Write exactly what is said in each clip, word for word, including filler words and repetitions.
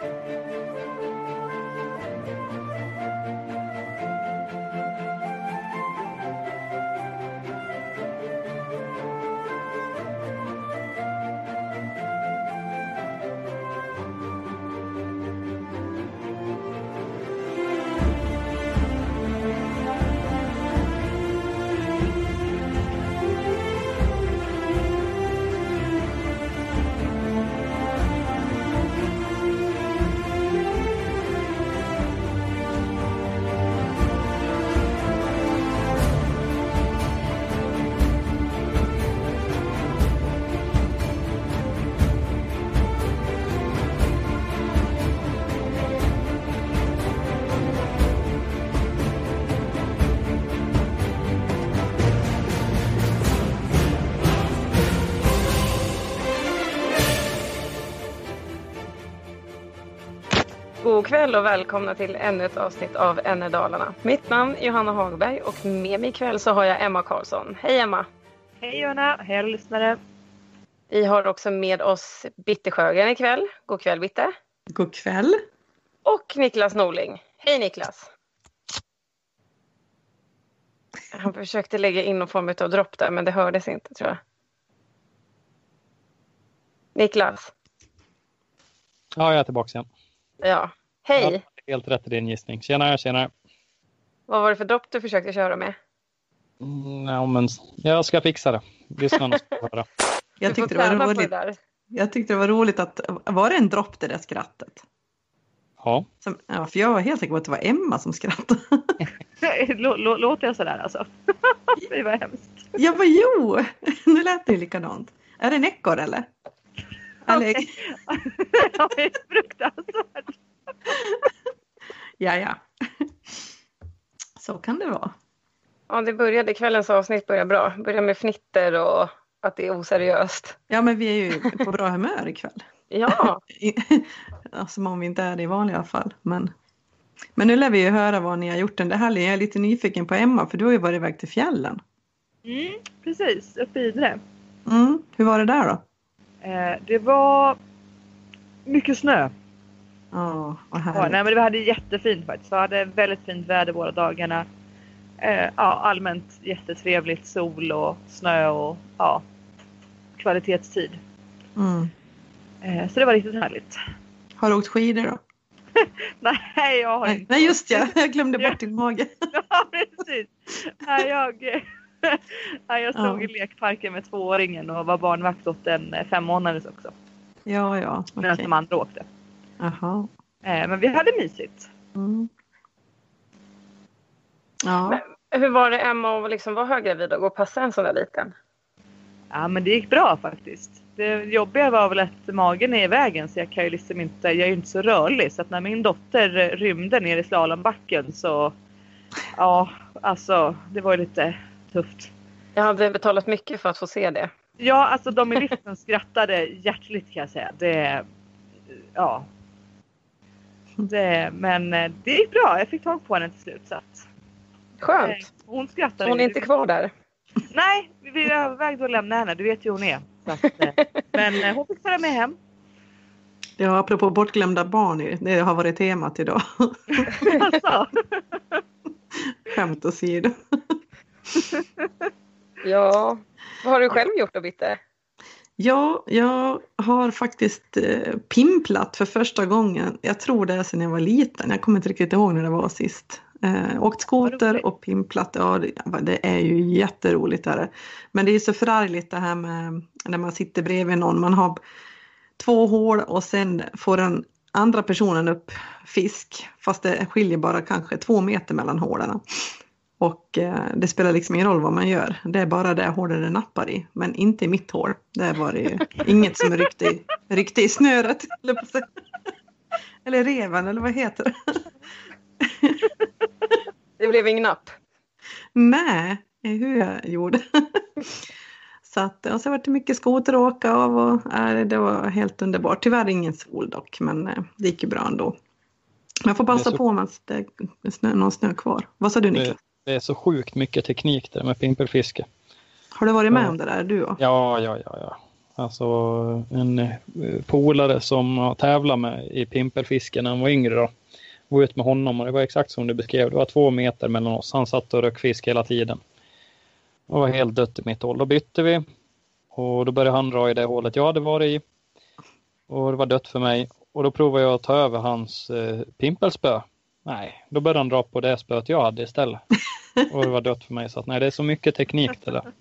God kväll och välkomna till ännu ett avsnitt av Ännedalarna. Mitt namn är Johanna Hagberg och med mig ikväll så har jag Emma Karlsson. Hej Emma! Hej Johanna, hej alla lyssnare! Vi har också med oss Bitte Sjögren ikväll. God kväll Bitte! God kväll! Och Niklas Norling. Hej Niklas! Han försökte lägga in någon form av dropp där men det hördes inte tror jag. Niklas? Ja, jag är tillbaka igen. Ja, hej! Ja, helt rätt i din gissning. Tjena, tjena. Vad var det för dropp du försökte köra med? Mm, ja, men jag ska fixa det. Lyssna ska höra. Jag tyckte det var roligt. Det jag tyckte det var roligt att, var det en dropp det där skrattet? Ja. Som, ja, för jag var helt säker på att det var Emma som skrattade. Låter jag sådär alltså? Det var hemskt. Ja, men jo! Nu lät det likadant. Är det en ekorre eller? Eller... Ja, det är fruktansvärt. Ja, ja. Så kan det vara. Ja, det började, kvällens avsnitt började bra. Började med fnitter och att det är oseriöst. Ja, men vi är ju på bra humör ikväll. Ja. Som om vi inte är det i vanliga fall. Men, men nu lär vi ju höra vad ni har gjort den. Det här är jag lite nyfiken på Emma, för du har ju varit iväg till fjällen. Mm, precis. Uppe i Idre. Mm, hur var det där då? Eh, det var mycket snö. Ja, vad härligt. Ja, nej, men det hade jättefint faktiskt. Vi hade väldigt fint väder båda dagarna. Eh, ja, allmänt jättetrevligt, sol och snö och ja, kvalitetstid. Mm. Eh, så det var riktigt härligt. Har du åkt skidor då? Nej, jag har nej, inte. Nej, just ja. Jag glömde bort din mage. Ja, precis. Nej, jag, nej, jag stod ja. i lekparken med tvååringen och var barnvakt åt en fem månaders också. Ja, ja. Okay. Medan de andra åkte. Jaha. Eh, men vi hade mysigt. Mm. Ja. Men hur var det Emma och liksom var höggravid och gå och passa en sån där liten? Ja, men det gick bra faktiskt. Det jobbiga var väl att magen är i vägen så jag kan ju liksom inte, jag är ju inte så rörlig. Så att när min dotter rymde ner i slalombacken så, ja, alltså det var ju lite tufft. Jag hade betalat mycket för att få se det. Ja, alltså de i liften skrattade hjärtligt kan jag säga. Det, ja. Det, men det gick bra, jag fick tag på henne till slut så att. Skönt. Hon skrattade. Hon är inte kvar där. Nej, vi övervägde att lämna henne. Du vet ju hon är. Så att, men hon fick följa med hem. Ja, apropå bortglömda barn. Det har varit temat idag. Alltså. Skämt åsido. Ja, vad har du själv gjort då, Bitte? Ja, jag har faktiskt eh, pimplat för första gången. Jag tror det är sedan jag var liten. Jag kommer inte riktigt ihåg när det var sist. Eh, åkt skoter och pimplat, ja det, det är ju jätteroligt där. Men det är så förargligt det här med när man sitter bredvid någon. Man har två hål och sen får den andra personen upp fisk. Fast det skiljer bara kanske två meter mellan hålen. Och eh, det spelar liksom ingen roll vad man gör. Det är bara det hålet det nappar i. Men inte i mitt hål. Det var det ju inget som ryckte i, ryckte i snöret. Eller, eller reven, eller vad heter det? Det blev ingen napp. Nej, hur jag gjorde. Så att, och så var det mycket skoter att åka av. Och, äh, det var helt underbart. Tyvärr ingen sol dock, men äh, det gick ju bra ändå. Men jag får passa så... på om det är snö, någon snö kvar. Vad sa du, Niklas? Det, det är så sjukt mycket teknik där med pimpelfiske. Har du varit med ja. om det där, du också? Ja, ja, ja, ja. Alltså en polare som jag tävlade med i pimpelfiske när han var yngre då. Var ut med honom och det var exakt som du beskrev. Det var två meter mellan oss. Han satt och rök fisk hela tiden. Och var helt dött i mitt håll. Då bytte vi. Och då började han dra i det hålet jag hade varit i. Och det var dött för mig. Och då provade jag att ta över hans eh, pimpelspö. Nej, då började han dra på det spöet jag hade istället. Och det var dött för mig. Så att, nej, det är så mycket teknik det där.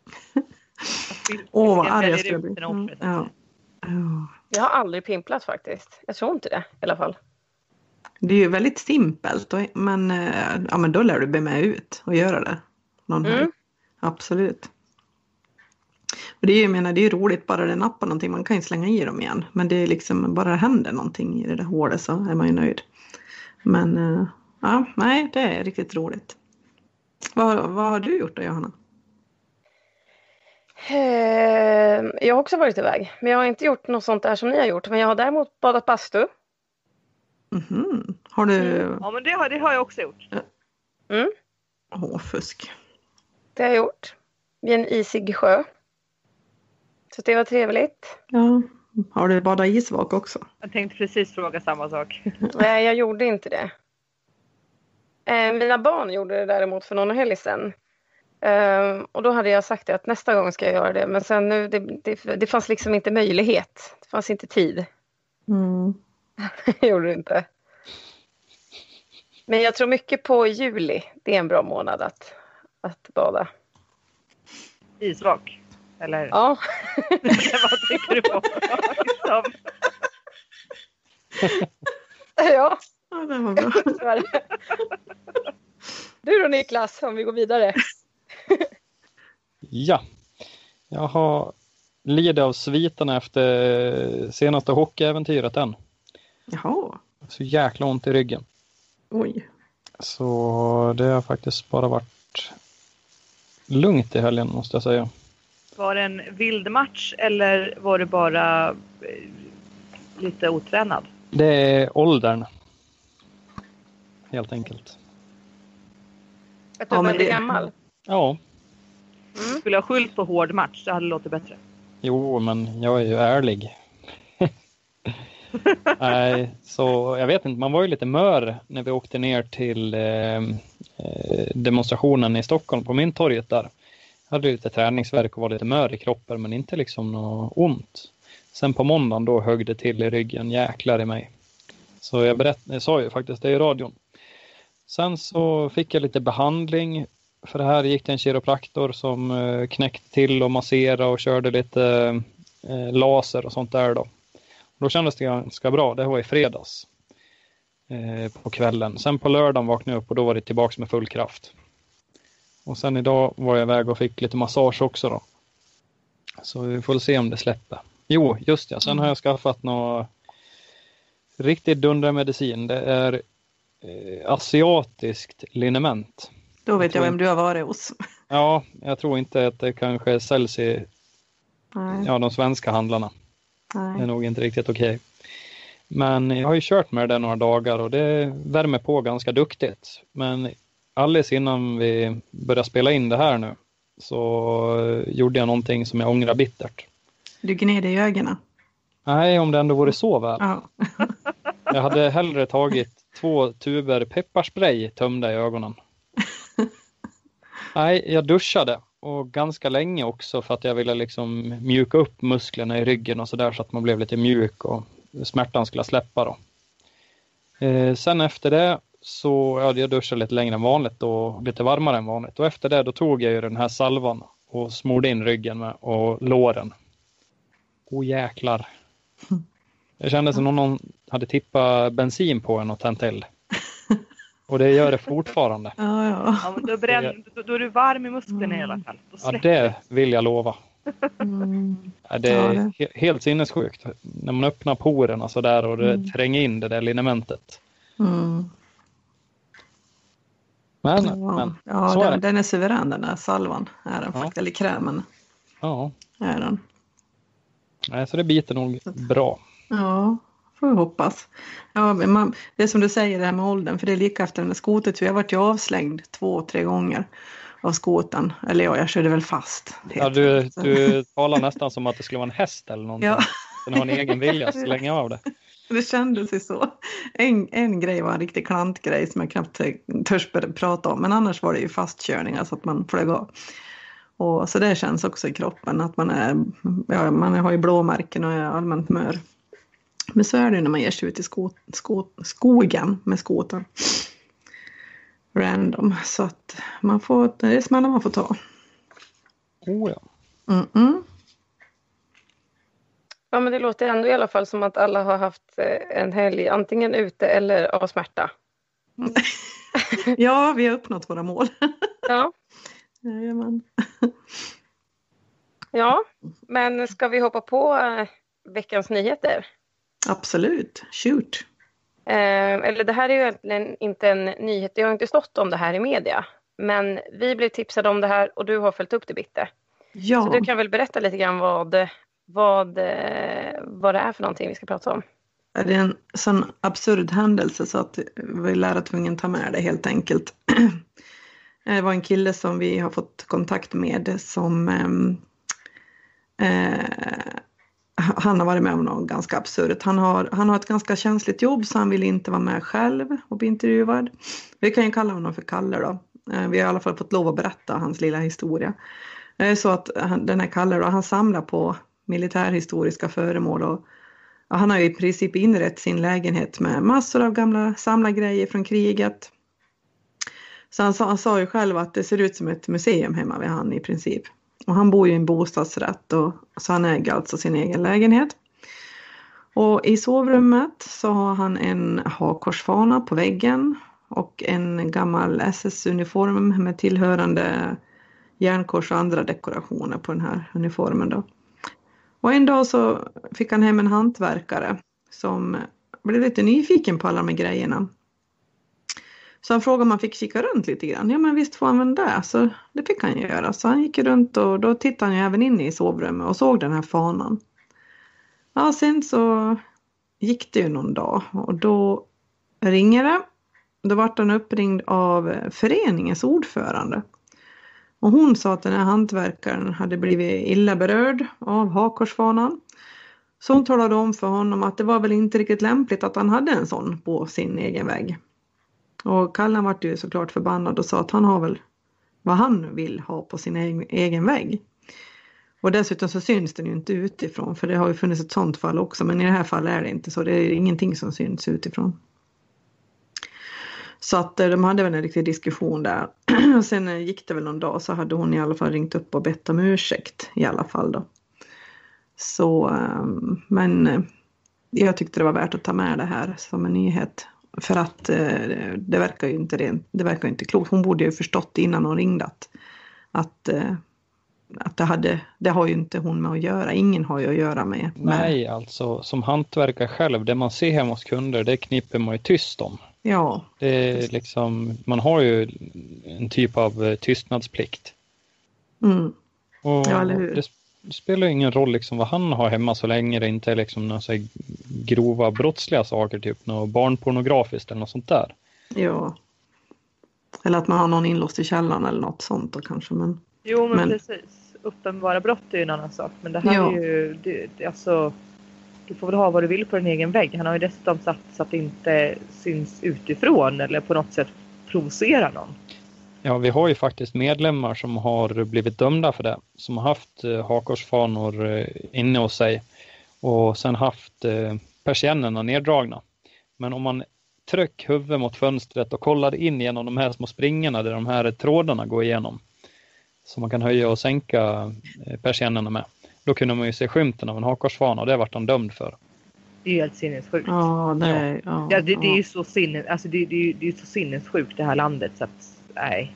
Åh, oh, vad arg jag skulle bli. Mm. Ja. Jag har aldrig pimplat faktiskt. Jag tror inte det i alla fall. Det är ju väldigt simpelt. Men, ja, men då lär du be med ut och göra det. Någon mm. Absolut. Och det är ju, jag menar, det är ju roligt bara det nappar någonting. Man kan ju slänga i dem igen. Men det är liksom bara det händer någonting i det där hålet så är man ju nöjd. Men ja, nej, det är riktigt roligt. Vad, vad har du gjort då, Johanna? Jag har också varit iväg. Men jag har inte gjort något sånt där som ni har gjort. Men jag har däremot badat bastu. Mm-hmm. Har du... Ja, men det har, det har jag också gjort. Mm. Åh, fusk. Det har jag gjort. Vid en isig sjö. Så det var trevligt. Ja. Har du badat isvak också? Jag tänkte precis fråga samma sak. Nej, jag gjorde inte det. Eh, mina barn gjorde det däremot för någon helg sedan. Eh, och då hade jag sagt det att nästa gång ska jag göra det. Men sen nu, det, det, det fanns liksom inte möjlighet. Det fanns inte tid. Mm. Jag gjorde det inte. Men jag tror mycket på juli. Det är en bra månad att, att bada. Isvak? Eller? Ja. Vad tycker du på? Ja. Ja, det var bra. Du då, Niklas, om vi går vidare. Ja. Jag har lidit av sviterna efter senaste hockeyäventyret än. Jaha. Så jäkla ont i ryggen. Oj. Så det har faktiskt bara varit lugnt i helgen, måste jag säga. Var det en vild match eller var det bara lite otränad? Det är åldern. Helt enkelt. Att du Ja, är men väldigt det- gammal. Ja. Mm. Skulle jag skyllt på hård match så hade det låtit bättre. Jo, men jag är ju ärlig. Nej, så jag vet inte. Man var ju lite mör när vi åkte ner till eh, demonstrationen i Stockholm på Mynttorget där. Jag hade lite träningsvärk och var lite mör i kroppen, men inte liksom något ont. Sen på måndagen då högg det till i ryggen, jäklar i mig. Så jag, berätt, jag sa ju faktiskt det i radion. Sen så fick jag lite behandling. För det här gick det en kiropraktor som eh, knäckte till och masserade och körde lite eh, laser och sånt där då. Och då kändes det ganska bra. Det var i fredags eh, på kvällen. Sen på lördagen vaknade jag upp och då var det tillbaka med full kraft. Och sen idag var jag iväg och fick lite massage också då. Så vi får se om det släpper. Jo, just det. Sen har jag skaffat något riktigt dundermedicin. Det är eh, asiatiskt liniment. Då vet jag vem du har varit hos. Ja, jag tror inte att det kanske säljs i Nej. ja, de svenska handlarna. Det är Nej. nog inte riktigt okej. Men jag har ju kört med det några dagar och det värmer på ganska duktigt. Men alldeles innan vi började spela in det här nu så gjorde jag någonting som jag ångrar bittert. Du gned i ögonen. Nej, om det ändå vore så väl. Ja. Jag hade hellre tagit två tuber pepparspray tömda i ögonen. Nej, jag duschade och ganska länge också för att jag ville liksom mjuka upp musklerna i ryggen och sådär så att man blev lite mjuk och smärtan skulle släppa då. Eh, sen efter det så ja, jag duschade lite längre än vanligt och lite varmare än vanligt. Och efter det då tog jag ju den här salvan och smorde in ryggen med och låren. Åh jäklar. Jag kände som om någon hade tippat bensin på en och tänt eld. Och det gör det fortfarande. Ja, ja. Ja, men då, bränn, då, då är du varm i musklerna i alla fall. Då Ja, släpper det vill jag lova. Mm. Ja, det är Ja, det. he- helt sinnessjukt. När man öppnar porerna så där och det Mm. tränger in det där linementet. Mm. Men, Ja, men ja så är den, det. den är suverän den där salvan. Är den Ja. faktiskt, eller krämen Ja, är den. nej, så det biter nog bra. Ja, får vi hoppas. Ja, men man, det är som du säger det här med åldern, för det är lika efter den där skotet. Jag har varit ju avslängd två, tre gånger. av skoten. Eller ja, jag körde väl fast. Ja, du, du talar nästan som att det skulle vara en häst eller någonting. Ja. Den har en egen vilja att slänga av det. Det kändes ju så. En, en grej var en riktig klantgrej som jag knappt törs prata om. Men annars var det ju fastkörningar så att man flög av. Och så det känns också i kroppen att man är, ja, man har ju blåmärken och är allmänt mör. Men så är det när man ger sig ut i sko, sko, skogen med skoten. Random. Så att man får, det är smällar man får ta. Oh ja. Mm-mm. Ja, men det låter ändå i alla fall som att alla har haft en helg antingen ute eller av smärta. Ja, vi har uppnått våra mål. Ja. Jajamän. Ja, men ska vi hoppa på veckans nyheter? Absolut, shoot. Eh, eller det här är ju egentligen inte en nyhet, det har inte stått om det här i media. Men vi blev tipsade om det här och du har följt upp det, Bitte. Ja. Så du kan väl berätta lite grann vad, vad, vad det är för någonting vi ska prata om. Det är en sån absurd händelse så att vi lär att tvungen ta med det helt enkelt. Det var en kille som vi har fått kontakt med som eh, han har varit med om något ganska absurt. Han har, han har ett ganska känsligt jobb så han vill inte vara med själv och bli intervjuad. Vi kan ju kalla honom för Kalle då. Eh, vi har i alla fall fått lov att berätta hans lilla historia. Det är så att han, den här Kalle då, han samlar på militärhistoriska föremål och ja, han har ju i princip inrett sin lägenhet med massor av gamla samlargrejer från kriget. Så han sa, han sa ju själv att det ser ut som ett museum hemma vid han i princip. Och han bor ju i en bostadsrätt och så han äger alltså sin egen lägenhet. Och i sovrummet så har han en hakkorsfana på väggen och en gammal S S-uniform med tillhörande järnkors och andra dekorationer på den här uniformen då. Och en dag så fick han hem en hantverkare som blev lite nyfiken på alla de här grejerna. Så han frågade om han fick kika runt lite grann. Ja, men visst får han väl det. Så det fick han göra. Så han gick runt och då tittade han ju även in i sovrummet och såg den här fanan. Ja, sen så gick det ju någon dag och då ringer det. Då var han uppringd av föreningens ordförande. Och hon sa att den här hantverkaren hade blivit illa berörd av hakkorsfanan. Så hon talade om för honom att det var väl inte riktigt lämpligt att han hade en sån på sin egen vägg. Och Kallan var ju såklart förbannad och sa att han har väl vad han vill ha på sin egen, egen vägg. Och dessutom så syns den ju inte utifrån för det har ju funnits ett sånt fall också. Men i det här fallet är det inte så, det är ingenting som syns utifrån. Så att de hade väl en riktig diskussion där. Och sen gick det väl någon dag så hade hon i alla fall ringt upp och bett om ursäkt i alla fall då. Så, men jag tyckte det var värt att ta med det här som en nyhet. För att det verkar ju inte, rent, det verkar inte klokt. Hon borde ju förstått innan hon ringde att, att, att det, hade, det har ju inte hon med att göra. Ingen har ju att göra med. med. Nej, alltså som hantverkare själv, det man ser hemma hos kunder, det knipper man ju tyst om. Ja. Det är liksom, man har ju en typ av tystnadsplikt. Mm. Och ja, eller hur? Det, det spelar ju ingen roll liksom vad han har hemma så länge det inte är liksom några så grova brottsliga saker, typ något barnpornografiskt eller något sånt där. Ja. Eller att man har någon inlåst i källaren eller något sånt då kanske. Men, jo, men, men precis. Uppenbara brott är ju en annan sak. Men det här ja. är ju, det, det, alltså, du får väl ha vad du vill på din egen vägg. Han har ju dessutom satt så att det inte syns utifrån eller på något sätt provocera någon. Ja, vi har ju faktiskt medlemmar som har blivit dömda för det. Som har haft eh, hakkorsfanor eh, inne hos sig. Och sen haft eh, persiennerna neddragna. Men om man tryck huvudet mot fönstret och kollar in genom de här små springorna där de här trådarna går igenom. Så man kan höja och sänka eh, persiennerna med. Då kunde man ju se skymten av en hakkorsfana och det vart han dömd för. Det är ju helt sinnessjukt. Ja, det är, ja, ja, det, det är ja. ju så sinnes, alltså det, det, det är ju så sinnessjukt det här landet så att, nej.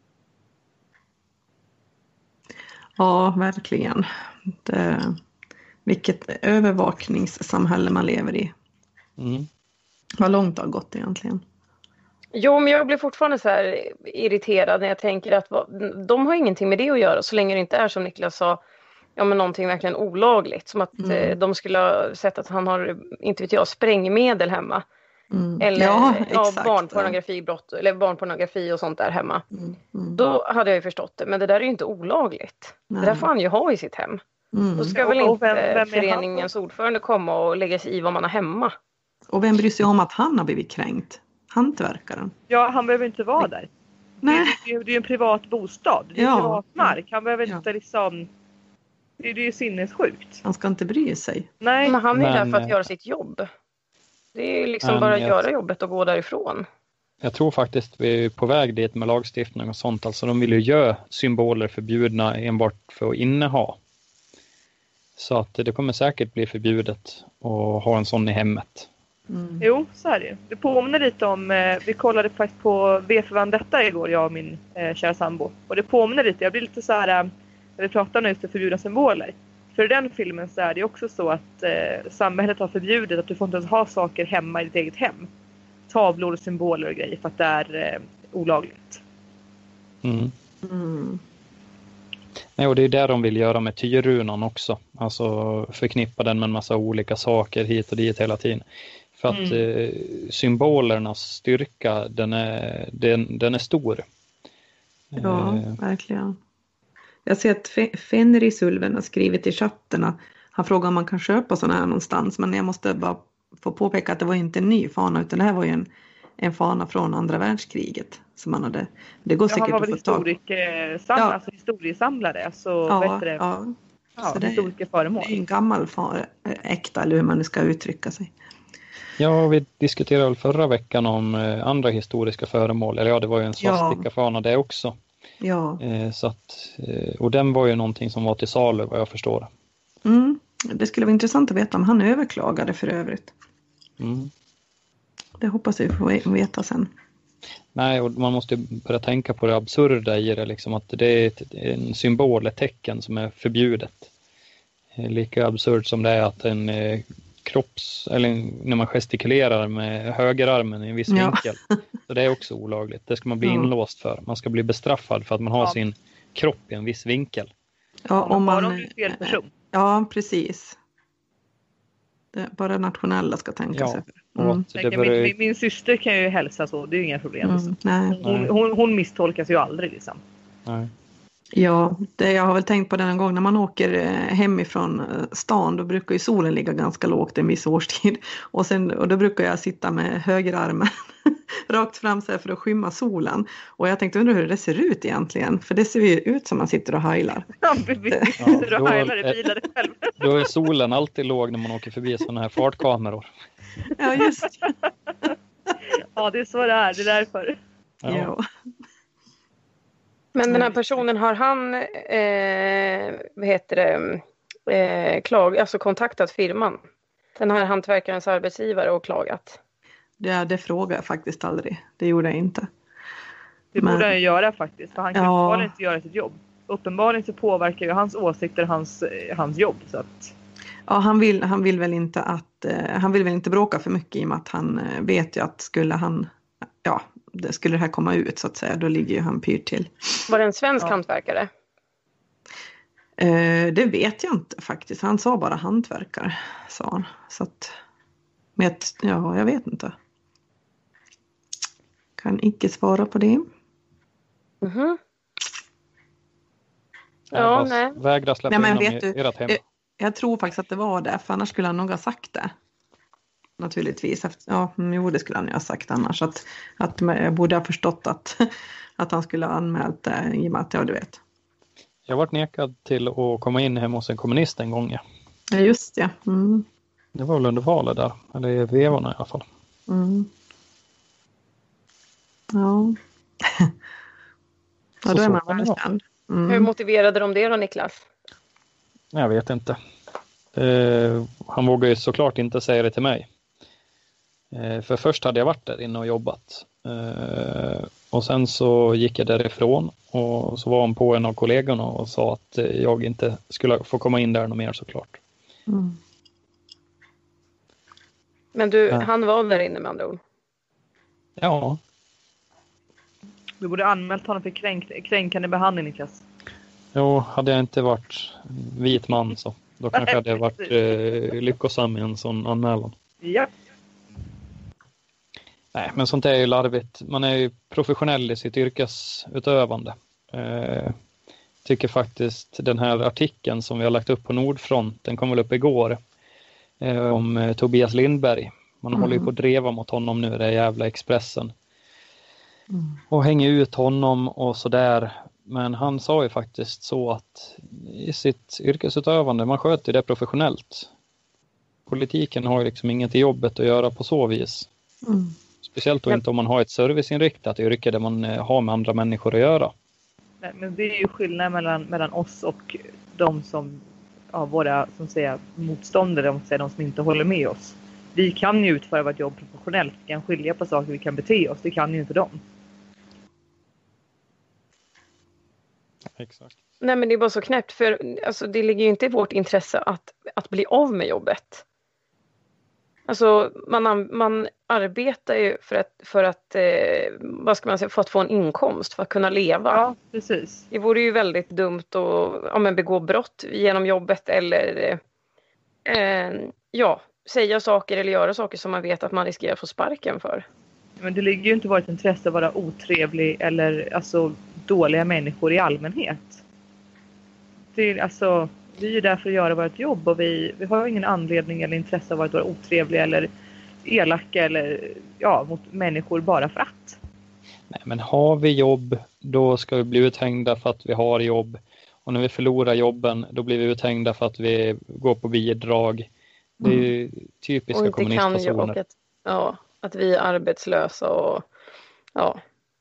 Ja, verkligen. Det, vilket övervakningssamhälle man lever i. Mm. Vad långt det har gått egentligen. Jo, men jag blir fortfarande så här irriterad när jag tänker att de har ingenting med det att göra så länge det inte är som Niklas sa, ja men någonting verkligen olagligt. Som att mm. de skulle ha sett att han har, inte vet jag, sprängmedel hemma. Mm. Eller Ja, ja, exakt. barnpornografibrott eller barnpornografi och sånt där hemma. Mm. Mm. Då hade jag ju förstått det. Men det där är ju inte olagligt. Nej. Det där får han ju ha i sitt hem. Mm. Då ska Och- väl och inte vem- vem är han föreningens ordförande komma och lägga sig i vad man har hemma. Och vem bryr sig om att han har blivit kränkt? Hantverkaren. Ja, han behöver inte vara där. Nej. Det, det, det är ju en privat bostad. Det är Ja. privat mark. Han behöver Ja. inte liksom... Det, det är ju sinnessjukt. Han ska inte bry sig. Nej. Men han är Men, där för att eh, göra sitt jobb. Det är liksom men bara att jag- göra jobbet och gå därifrån. Jag tror faktiskt vi är på väg dit med lagstiftning och sånt. Alltså de vill ju göra symboler förbjudna enbart för att inneha. Så att det kommer säkert bli förbjudet att ha en sån i hemmet. Mm. Jo, så är det ju. Det påminner lite om... Eh, vi kollade faktiskt på V för Vendetta igår, jag och min eh, kära sambo. Och det påminner lite. Jag blir lite så här... Eh, när vi pratar om just det förbjudna symboler. För i den filmen så är det också så att eh, samhället har förbjudit att du får inte ens ha saker hemma i ditt eget hem. Tavlor och symboler och grejer för att det är eh, olagligt. Mm. Mm. Nej, och det är det de vill göra med Tyrunan också. Alltså förknippa den med en massa olika saker hit och dit hela tiden. För att Mm. eh, symbolernas styrka, den är, den, den är stor. Ja, Eh, verkligen. Jag ser att Fe- Fenrisulven har skrivit i chatterna. Han frågar om man kan köpa sådana här någonstans. Men jag måste bara få påpeka att det var inte en ny fana. Utan det här var ju en, en fana från andra världskriget. Som man hade. Det går Ja, han säkert var att väl få tag. historiker, sam, Ja. alltså historiesamlare. Alltså, Ja, vad heter det? ja. Ja, Så det- historiska föremål. Det är en gammal fa- äkta, eller hur man nu ska uttrycka sig. Ja, vi diskuterade väl förra veckan om eh, andra historiska föremål. Eller ja, det var ju en svastikafana det också. Ja. Eh, så att, eh, och den var ju någonting som var till salu vad jag förstår. Mm. Det skulle vara intressant att veta om han överklagade för övrigt. Mm. Det hoppas vi får veta sen. Nej, och man måste börja tänka på det absurda i det. Liksom, att det är ett, en symbol, ett tecken som är förbjudet. Eh, Lika absurt som det är att en eh, kropps, eller en, när man gestikulerar med högerarmen i en viss Ja. vinkel. Så det är också olagligt. Det ska man bli Ja. inlåst för. Man ska bli bestraffad för att man har Ja. sin kropp i en viss vinkel. Ja, Om om man man, bara är fel person. ja, precis. Det, bara nationella ska tänka Ja. sig för. Och Mm. att det Tänker, börjar, min, min, min syster kan ju hälsa så, det är ju inga problem. Mm. Liksom. Nej. Hon, hon, hon misstolkas ju aldrig liksom. nej. Ja, det, jag har väl tänkt på den en gång när man åker eh, hemifrån eh, stan, då brukar ju solen ligga ganska lågt en viss årstid. Och, sen, och då brukar jag sitta med högerarmen rakt fram så här för att skymma solen. Och jag tänkte undra hur det ser ut egentligen, för det ser ju ut som man sitter och heilar. Ja, vi Ja, sitter och då- heilar i bilar själv. Då är solen alltid låg när man åker förbi sådana här fartkameror. Ja, just Ja, det är så det är, det är därför. ja. Ja. Men den här personen, har han eh, vad heter det, eh, klag, alltså kontaktat firman? Den här hantverkarens arbetsgivare och klagat? Ja, det frågar jag faktiskt aldrig. Det gjorde jag inte. Det Men- borde han ju göra faktiskt, för han kan Ja. uppenbarligen inte göra sitt jobb. Uppenbarligen så påverkar ju hans åsikter hans, eh, hans jobb. Så att, Ja, han vill, han vill väl inte att eh, han vill väl inte bråka för mycket i och med att han eh, vet ju att skulle han, ja, det, skulle det här komma ut så att säga, då ligger ju han pyrt till. Var det en svensk Ja. hantverkare? Eh, det vet jag inte faktiskt. Han sa bara hantverkare, sa han. Så att, men jag, ja, jag vet inte. Kan inte svara på det. Mhm. Jag Ja, bara nej. Vägra släppa Nej, men in vet dem i du, ert hem. eh, Jag tror faktiskt att det var det, för annars skulle han nog ha sagt det. Naturligtvis. Efter, ja, mm, jo, det skulle han ju ha sagt annars. Att, att jag borde ha förstått att, att han skulle ha anmält det i och med att, ja, du vet. Jag varit nekad till att komma in hemma hos en kommunist en gång. Ja. Ja, just det. Mm, Det var väl under valet där. Eller i vevorna i alla fall. mm. Ja. Ja, Så då är så man kan det väl vara. spänd. Hur Mm. motiverade de det då, Niklas? Jag vet inte. Eh, han vågade ju såklart inte säga det till mig. Eh, för först hade jag varit där inne och jobbat. Eh, och sen så gick jag därifrån. Och så var han på en av kollegorna och sa att eh, jag inte skulle få komma in där något mer såklart. Mm. Men du, Ja. han var där inne med andra ord. Ja, du borde anmält honom för kränk, kränkande behandling, Niklas. jo, hade jag inte varit vit man så då kanske jag hade varit eh, lyckosam i en sån anmälan. Ja. Nej, men sånt är ju larvigt. Man är ju professionell i sitt yrkesutövande. Eh, tycker faktiskt den här artikeln som vi har lagt upp på Nordfront, den kom väl upp igår, eh, om eh, Tobias Lindberg. Man mm. håller ju på att dreva mot honom nu, det jävla Expressen. Mm. Och hänger ut honom och sådär. Men han sa ju faktiskt så att i sitt yrkesutövande, man sköter det professionellt. Politiken har ju liksom inget i jobbet att göra på så vis. Mm. Speciellt då inte om man har ett serviceinriktat yrke där man har med andra människor att göra. Nej, men det är ju skillnad mellan, mellan oss och de som, ja, våra som säger, motståndare, de, säger, de som inte håller med oss. Vi kan ju utföra vårt jobb professionellt. Vi kan skilja på saker, vi kan bete oss. Det kan ju inte de. Exakt. Nej, men det är bara så knäppt, för alltså, det ligger ju inte i vårt intresse att, att bli av med jobbet. Alltså man, man arbetar ju för att, för att eh, vad ska man säga, för att få en inkomst, för att kunna leva. Ja, precis. Det vore ju väldigt dumt att ja, men begå brott genom jobbet eller eh, ja, säga saker eller göra saker som man vet att man riskerar att få sparken för. Men det ligger ju inte i vårt intresse att vara otrevlig eller alltså dåliga människor i allmänhet. Det är alltså... Vi är ju där för att göra vårt jobb och vi, vi har ingen anledning eller intresse av att vara otrevliga eller elaka eller ja, mot människor bara för att. Nej, men har vi jobb, då ska vi bli uthängda för att vi har jobb. Och när vi förlorar jobben, då blir vi uthängda för att vi går på bidrag. Det är ju typiska kommunistpersoner. Och att, ja, att vi är arbetslösa och ja.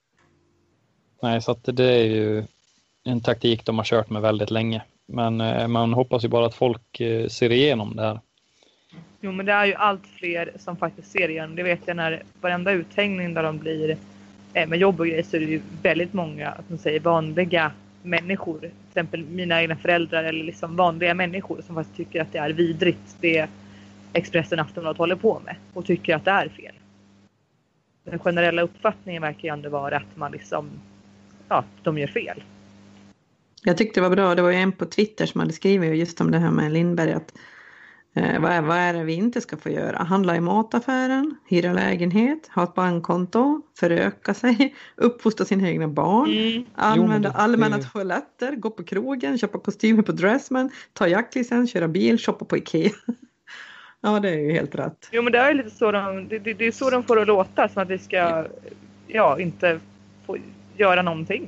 Nej, så att det är ju en taktik de har kört med väldigt länge. Men eh, man hoppas ju bara att folk eh, ser igenom det här. Jo, men det är ju allt fler som faktiskt ser igenom. Det vet jag när varenda uthängning där de blir eh, med jobb och grejer, så är det ju väldigt många som säger vanliga människor. Till exempel mina egna föräldrar eller liksom vanliga människor som faktiskt tycker att det är vidrigt det Expressen Aftonbladet håller på med och tycker att det är fel. Den generella uppfattningen verkar ju ändå vara att man liksom, ja, de gör fel. Jag tyckte det var bra, det var ju en på Twitter som hade skrivit just om det här med Lindberg, att eh, vad, är, vad är det vi inte ska få göra? Handla i mataffären, hyra lägenhet, ha ett bankkonto, föröka sig, uppfostra sina egna barn, mm. använda jo, det, allmänna det... toaletter, gå på krogen, köpa kostymer på Dressman, ta jaktlicens, köra bil, shoppa på Ikea. Ja, det är ju helt rätt. Jo, men det är lite så de, det, det, det är så de får att låta, som att vi ska ja, inte få göra någonting.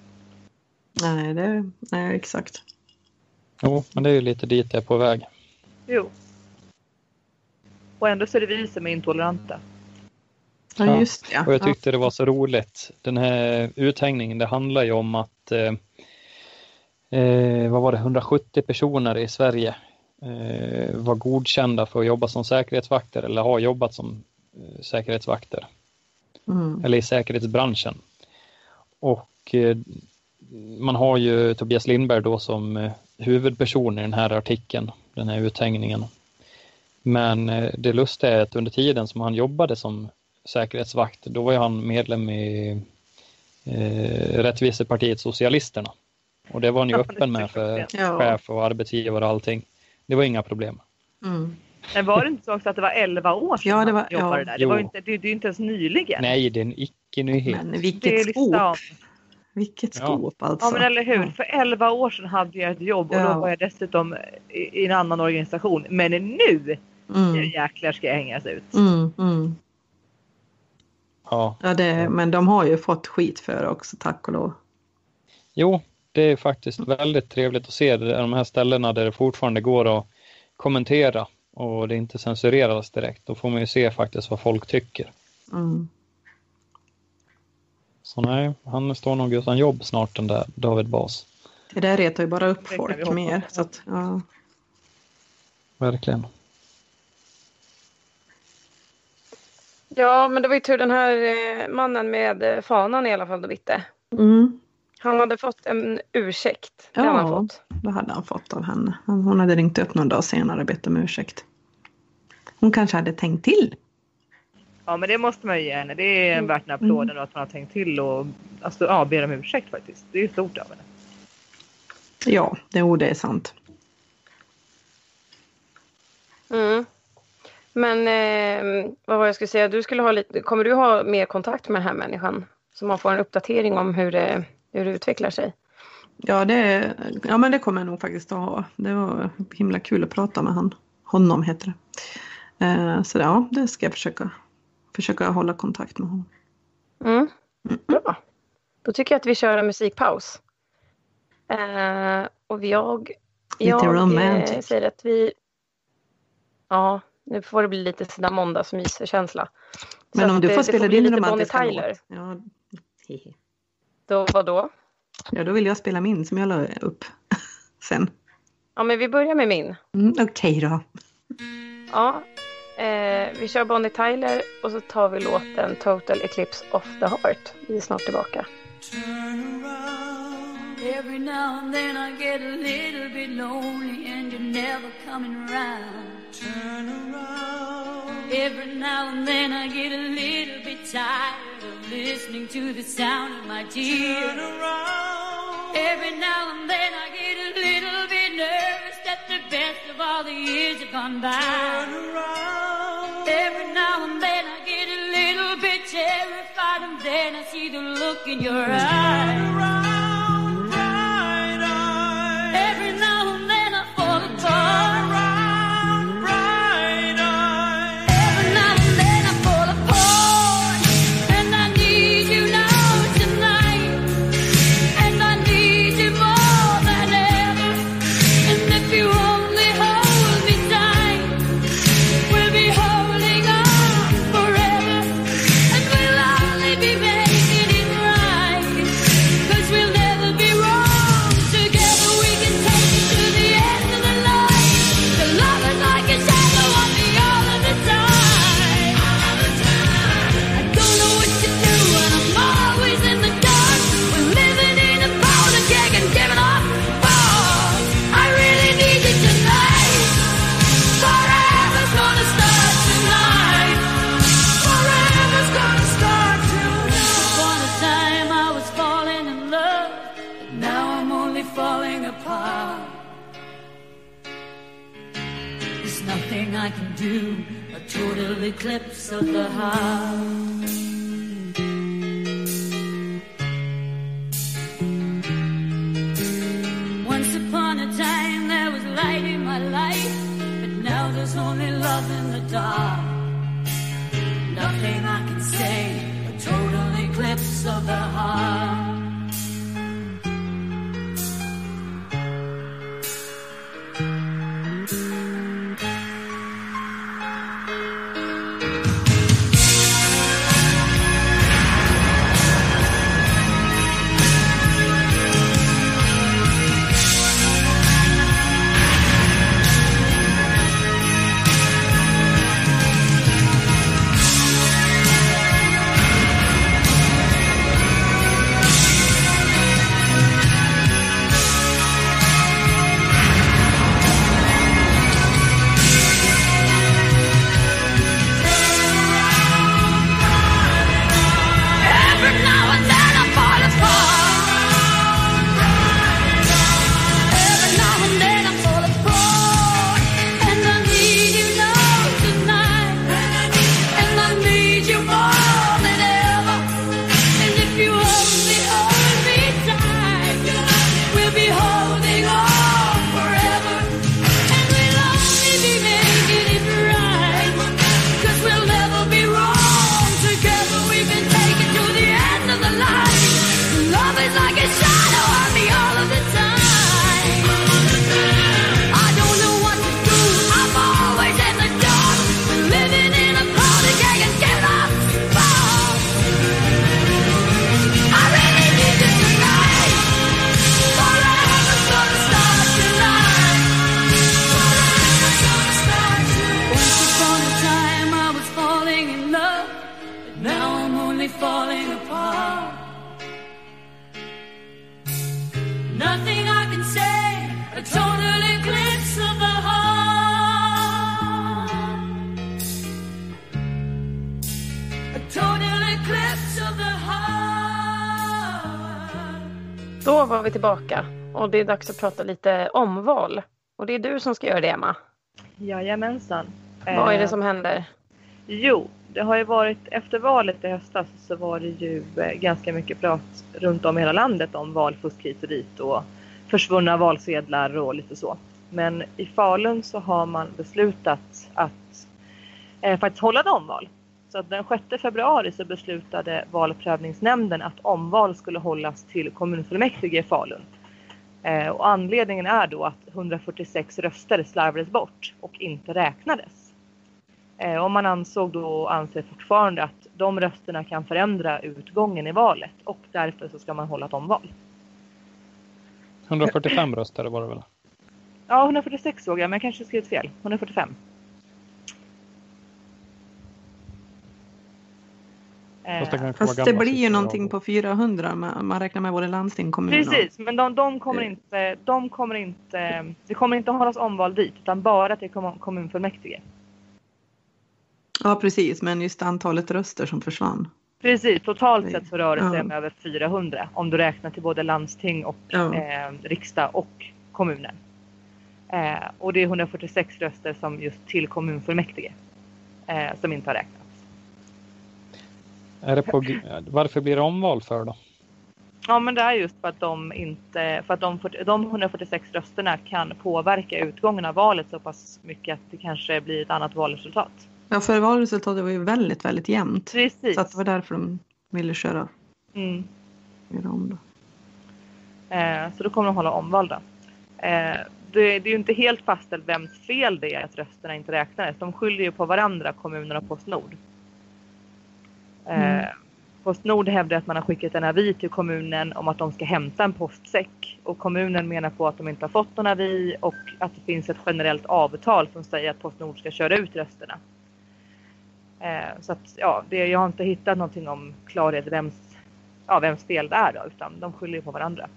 Nej, det, nej, exakt. Jo, men det är ju lite dit det är på väg. Jo. Och ändå så är det vi som är intoleranta. Ja, just det. Och jag tyckte det var så roligt. Den här uthängningen, det handlar ju om att eh, eh, vad var det, hundrasjuttio personer i Sverige eh, var godkända för att jobba som säkerhetsvakter eller har jobbat som eh, säkerhetsvakter. Mm. Eller i säkerhetsbranschen. Och eh, man har ju Tobias Lindberg då som huvudperson i den här artikeln, den här uthängningen. Men det lustiga är att under tiden som han jobbade som säkerhetsvakt, då var ju han medlem i eh, Rättvisepartiet Socialisterna. Och det var han ju öppen med för ja. chef och arbetsgivare och allting. Det var inga problem. Mm. Men var det inte så också att det var elva år sedan ja, det var, han jobbade ja. där? Det, var inte, det, det är ju inte ens nyligen. Nej, det är en icke-nyhet. Men vilket skåp. Vilket skåp ja. alltså. Ja, men eller hur. Ja. För elva år sedan hade jag ett jobb och ja. då var jag dessutom i, i en annan organisation. Men nu, mm. nu jäklar ska jag hängas ut. Mm, mm. Ja, ja det, men de har ju fått skit för också, tack och lov. Jo, det är faktiskt väldigt trevligt att se det, de här ställena där det fortfarande går att kommentera och det inte censureras direkt. Då får man ju se faktiskt vad folk tycker. Mm. Så nej, han står nog utan jobb snart, den där David Bas. Det där retar ju bara upp folk mer. Så att, ja. Verkligen. Ja, men det var ju tur den här mannen med fanan i alla fall då, Vitte. Mm. Han hade fått en ursäkt. Ja, han fått. Det hade han fått av henne. Hon hade ringt upp någon dag senare och bett om ursäkt. Hon kanske hade tänkt till. Ja, men det måste man ju ge henne. Det är värt en applåd mm. att man har tänkt till och alltså, ja, ber om ursäkt faktiskt. Det är ju stort av henne. Ja, det, det är sant. Mm. Men eh, vad var jag skulle säga? Du skulle ha lite, kommer du ha mer kontakt med den här människan? Så man får en uppdatering om hur det, hur det utvecklar sig. Ja, det, ja, men det kommer jag nog faktiskt att ha. Det var himla kul att prata med han. Honom heter det. Eh, så ja, det ska jag försöka, försöka hålla kontakt med honom. Mm. Bra. Då tycker jag att vi kör en musikpaus. Eh, och jag, jag eh, säger att vi... Ja, nu får det bli lite sådär måndagsmyskänsla. Men om du får det, spela det får din lite romantiska Bonnie Tyler. låt. Ja, hehe. Då, vad då? Ja, då vill jag spela min som jag la upp sen. Ja, men vi börjar med min. Mm, Okej okay då. Ja, eh, vi kör Bonnie Tyler och så tar vi låten Total Eclipse of the Heart. Vi är snart tillbaka. Every now and then I get a little bit lonely and you're never coming around. Turn around. Every now and then I get a little bit tired of listening to the sound of my tears. Turn around. Every now and then I get a little bit nervous that the best of all the years have gone by. Turn around. Every now and then I get a little bit terrified and then I see the look in your eyes. Turn around. I can do a total eclipse of the heart. Once upon a time there was light in my life, but now there's only love in the dark. Nothing I can say, a total eclipse of the heart. Då var vi tillbaka och det är dags att prata lite omval. Och det är du som ska göra det, Emma. Jajamensan. Vad är det som händer? Jo, det har ju varit efter valet i höstas så var det ju ganska mycket prat runt om i hela landet om valfusk hit och dit och försvunna valsedlar och lite så. Men i Falun så har man beslutat att eh, faktiskt hålla ett omval. Så den sjätte februari så beslutade valprövningsnämnden att omval skulle hållas till kommunfullmäktige i Falun. Eh, och anledningen är då att hundrafyrtiosex röster slarvades bort och inte räknades. Eh, och man ansåg då och anser fortfarande att de rösterna kan förändra utgången i valet och därför så ska man hålla ett omval. hundrafyrtiofem röster var det väl? Ja, hundrafyrtiosex såg jag, men jag kanske skrivit fel. hundrafyrtiofem. Fast det, Fast det blir ju någonting på fyrahundra. Man, man räknar med både landsting och kommuner. Precis, men de, de kommer inte, de kommer inte, det kommer inte att hållas omval dit, utan bara till kommunfullmäktige. Ja, precis, men just antalet röster som försvann. Precis, totalt sett så rör det sig om ja. över fyrahundra. Om du räknar till både landsting och ja. eh, riksdag och kommunen. Eh, och det är hundrafyrtiosex röster som just till kommunfullmäktige eh, som inte har räknats. Är det på, varför blir det omval för då? Ja, men det är just för att de inte, för att de, de hundrafyrtiosex rösterna kan påverka utgången av valet så pass mycket att det kanske blir ett annat valresultat. Ja, för valresultatet var ju väldigt, väldigt jämnt. Precis. Så att det var därför de ville köra. Mm. Göra om då. Eh, så då kommer de hålla omval då. Eh, det, det är ju inte helt fastställt vems fel det är att rösterna inte räknades. De skyller ju på varandra, kommunerna och Postnord. Eh, mm. Postnord hävdar att man har skickat en avi till kommunen om att de ska hämta en postsäck. Och kommunen menar på att de inte har fått någon avi och att det finns ett generellt avtal som säger att Postnord ska köra ut rösterna. Eh, så att, ja, det, jag har inte hittat någonting om klarhet vems, ja, vems fel det är då, utan de skyller på varandra.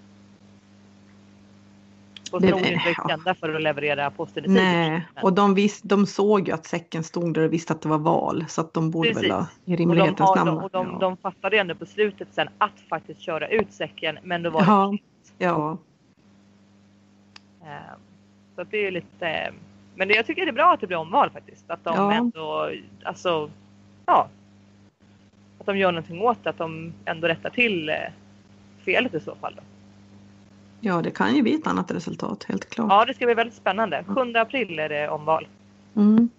Postnord är inte ja. kända för att leverera posten i tid. Nej, och de, vis, de såg ju att säcken stod där och visste att det var val. Så att de borde Precis. väl i rimlighetens och de, har, namn. Och de, ja. de fattade ändå beslutet sen att faktiskt köra ut säcken, men då var ja. det Ja. eh, Så att det är lite... Men det, jag tycker det är bra att det blir omval faktiskt. Att de ja. ändå, alltså, ja. Att de gör någonting åt det, att de ändå rättar till eh, felet i så fall då. Ja, det kan ju bli ett annat resultat, helt klart. Ja, det ska bli väldigt spännande. sjunde april är det omval. Mm.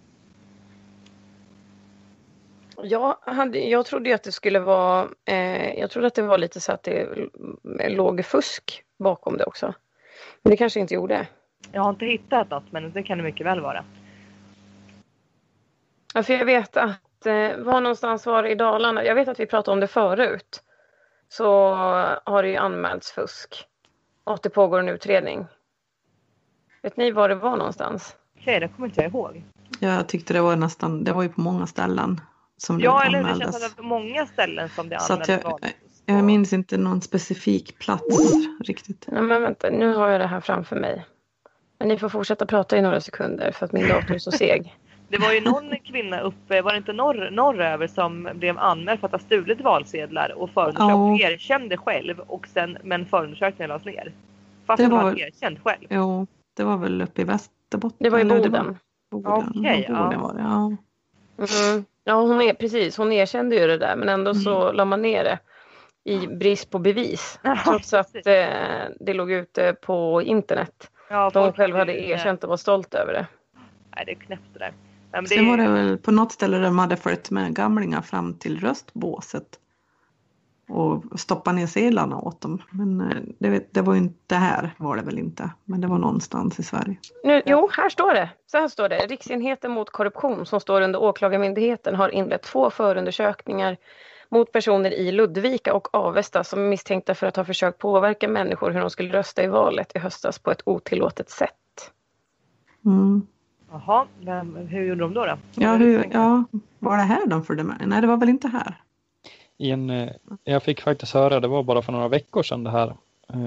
Jag, hade, jag trodde ju att det skulle vara, eh, jag trodde att det var lite så att det låg fusk bakom det också. Men det kanske inte gjorde. Jag har inte hittat något, men det kan det mycket väl vara. Ja, för jag vet att, eh, var någonstans var det i Dalarna, jag vet att vi pratade om det förut. Så har det ju anmälts fusk. Och att det pågår en utredning. Vet ni var det var någonstans? Okej, det kommer inte jag ihåg. Jag tyckte det var nästan, det var ju på många ställen som ja, det eller anmäldes. det känns att det var många ställen som det Så anmäldes. att jag, jag minns inte någon specifik plats riktigt. Nej, men vänta, nu har jag det här framför mig. Men ni får fortsätta prata i några sekunder för att min dator är så seg. Det var ju någon kvinna uppe, var det inte norr, norröver som blev anmäld för att ha stulit valsedlar och förundersökningen ja. erkände själv och sen, men förundersökningen lades ner. Fast det hon var var väl, erkänd själv. Jo, det var väl uppe i Västerbotten. Det var i eller Boden. Boden. Okej, ja. Boden var det, ja. Mm. Ja, hon är precis. Hon erkände ju det där, men ändå mm. så la man ner det i brist på bevis. Ja, trots att eh, det låg ute på internet. Ja, de själv hade erkänt och var stolt över det. Nej, det är knäppt det där. Nej, men Sen det... var det väl på något ställe där de hade följt med gamlingar fram till röstbåset. Och stoppa ner sedlarna åt dem. Men det, det var ju inte här, var det väl inte. Men det var någonstans i Sverige. Nu, jo, här står det. Så här står det. Riksenheten mot korruption som står under åklagarmyndigheten har inlett två förundersökningar mot personer i Ludvika och Avesta som är misstänkta för att ha försökt påverka människor hur de skulle rösta i valet i höstas på ett otillåtet sätt. Mm. Jaha, men hur gjorde de då då? Ja, hur, ja, var det här de följde med? Nej, det var väl inte här. I en, jag fick faktiskt höra, det var bara för några veckor sedan det här,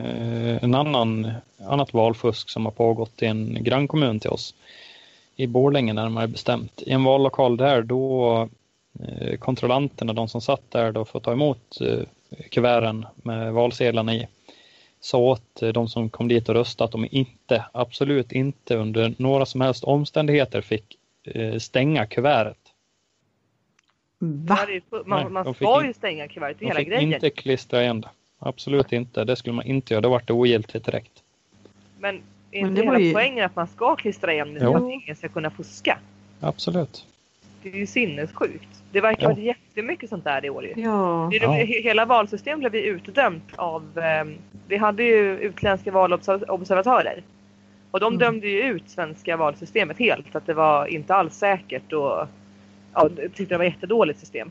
en annan annat valfusk som har pågått i en grannkommun till oss. I Borlänge närmare bestämt. I en vallokal där då kontrollanterna, de som satt där då för att ta emot kuverten med valsedlarna i, sa åt de som kom dit och röstade att de inte, absolut inte under några som helst omständigheter fick eh, stänga kuvertet. Va? Ja, det är fu- man Nej, man de fick ska in- ju stänga kuvertet, De hela fick grejen. inte klistra igen det. Absolut inte. Det skulle man inte göra. Det vart det ogiltigt direkt. Men är Men inte det var hela ju- poängen att man ska klistra igen det Jo. så att ingen ska kunna fuska? Absolut. Det är ju sinnessjukt. Det verkar Ja. ha varit jättemycket sånt där i år ju. Ja. Det är Ja. ju- Hela valsystemet blev ju utdömt av... Eh, vi hade ju utländska valobservatörer. Och de Mm. dömde ju ut svenska valsystemet helt. Att det var inte alls säkert och... Ja, de tyckte det var ett jättedåligt system.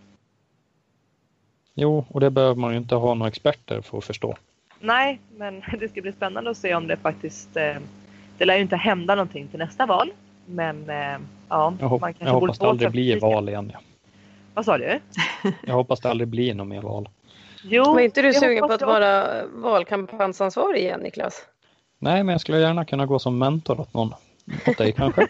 Jo, och det behöver man ju inte ha några experter för att förstå. Nej, men det ska bli spännande att se om det faktiskt... Eh, det lär ju inte hända någonting till nästa val. Men eh, ja, Jag, hop- man kanske jag borde hoppas det få aldrig blir trafika. val igen. Ja. Vad sa du? Jag hoppas det aldrig blir något mer val. Jo, Var inte du jag sugen på hoppas att jag vara valkampanjsansvarig igen, Niklas? Nej, men jag skulle gärna kunna gå som mentor åt någon. Åt dig kanske.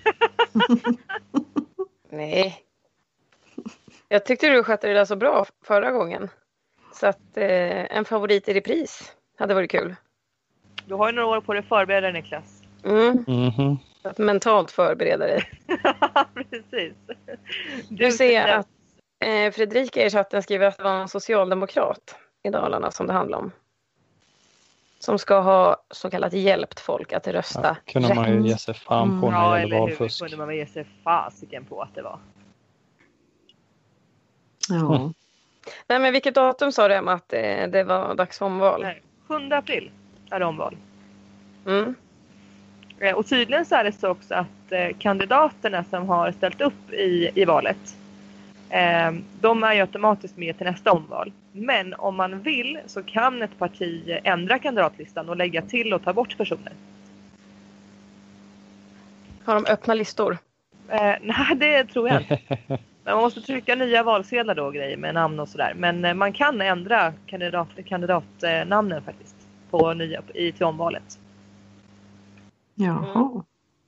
Nej. Jag tyckte du skötte det där så bra förra gången. Så att eh, en favorit i repris hade varit kul. Du har ju några år på dig att förbereda dig, Niklas. Mm. Mhm. Att mentalt förbereda dig. Precis. Du ser att eh, Fredrika i chatten skriver att det var en socialdemokrat i Dalarna som det handlar om. Som ska ha så kallat hjälpt folk att rösta Ja, kunde man ju rätt. ge sig fan på Mm. när Ja, det gäller eller hur? valfusk. Kunde man väl ge sig fasiken på att det var. Ja. Mm. Nej, men vilket datum sa du, Emma, att eh, det var dags för omval? Nej, sjunde april är det omval. Mm. Eh, Och tydligen så är det så också att eh, kandidaterna som har ställt upp i, i valet, eh, de är ju automatiskt med till nästa omval. Men om man vill så kan ett parti ändra kandidatlistan och lägga till och ta bort personer. Har de öppna listor? Eh, nej, det tror jag inte. Men man måste trycka nya valsedlar då och grejer med namn och sådär. Men eh, man kan ändra kandidat, kandidatnamnen faktiskt på nya, i, till omvalet. Jaha.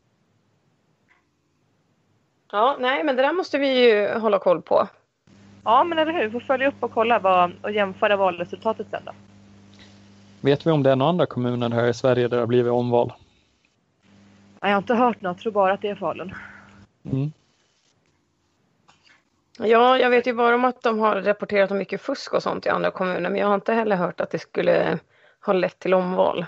Ja, nej, men det där måste vi ju hålla koll på. Ja, men eller hur? Vi får följa upp och kolla vad, och jämföra valresultatet sen då. Vet vi om det är några andra kommuner här i Sverige där det har blivit omval? Nej, jag har inte hört något. Jag tror bara att det är Falun. Mm. Ja, jag vet ju bara om att de har rapporterat om mycket fusk och sånt i andra kommuner. Men jag har inte heller hört att det skulle ha lett till omval.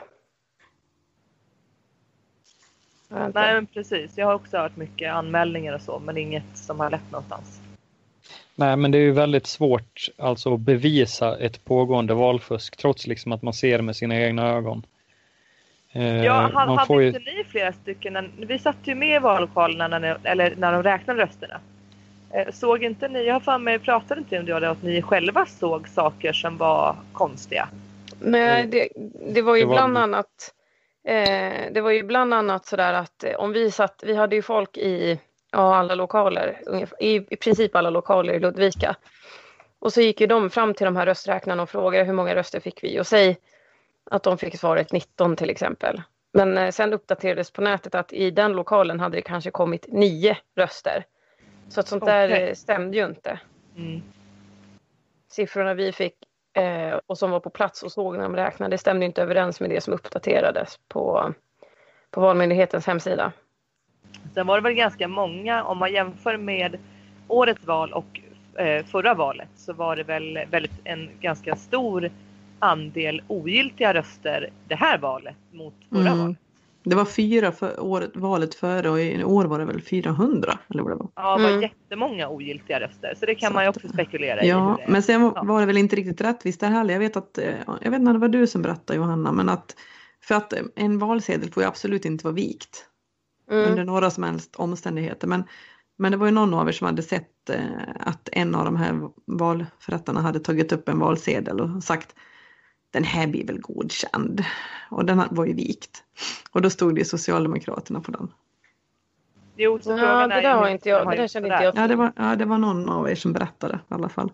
Nej, men precis. Jag har också hört mycket anmälningar och så, men inget som har lett någonstans. Nej, men det är ju väldigt svårt alltså att bevisa ett pågående valfusk trots liksom att man ser med sina egna ögon. Eh, Ja, hade, man hade får ju... inte ni flera stycken, när, vi satt ju med i vallokalerna när, ni, eller när de räknade rösterna. Eh, såg inte ni, jag har fan mig pratade inte om det, att ni själva såg saker som var konstiga? Nej, det, det var ju Det var- bland annat eh, det var ju bland annat sådär att eh, om vi satt, vi hade ju folk i ja, alla lokaler, ungefär, i, i princip alla lokaler i Ludvika. Och så gick ju de fram till de här rösträknarna och frågade hur många röster fick vi, och säg att de fick svaret nitton till exempel. Men eh, sen uppdaterades på nätet att i den lokalen hade det kanske kommit nio röster. Så att sånt där Okej. eh, stämde ju inte. Mm. Siffrorna vi fick eh, och som var på plats och såg när de räknade, det stämde inte överens med det som uppdaterades på, på Valmyndighetens hemsida. Sen var det väl ganska många, om man jämför med årets val och eh, förra valet, så var det väl väldigt, en ganska stor andel ogiltiga röster det här valet mot förra Mm. valet. Det var fyra för året, valet före och i år var det väl fyrahundra eller vad det var. Ja, det var Mm. jättemånga ogiltiga röster. Så det kan Så man ju att- också spekulera i. Ja, hur det- men sen Ja. var det väl inte riktigt rättvist där heller. Jag vet att, eh, jag vet inte om det var du som berättade, Johanna, men att för att en valsedel får ju absolut inte vara vikt Mm. under några som helst omständigheter. Men, men det var ju någon av er som hade sett eh, att en av de här valförrättarna hade tagit upp en valsedel och sagt den här blir väl godkänd. Och den var ju vikt. Och då stod det Socialdemokraterna på den. Jo, så Ja, frågan det är där ju har hur inte de jag, har det där gjort kände sådär. inte jag Ja, det till. var, ja, det var någon av er som berättade i alla fall.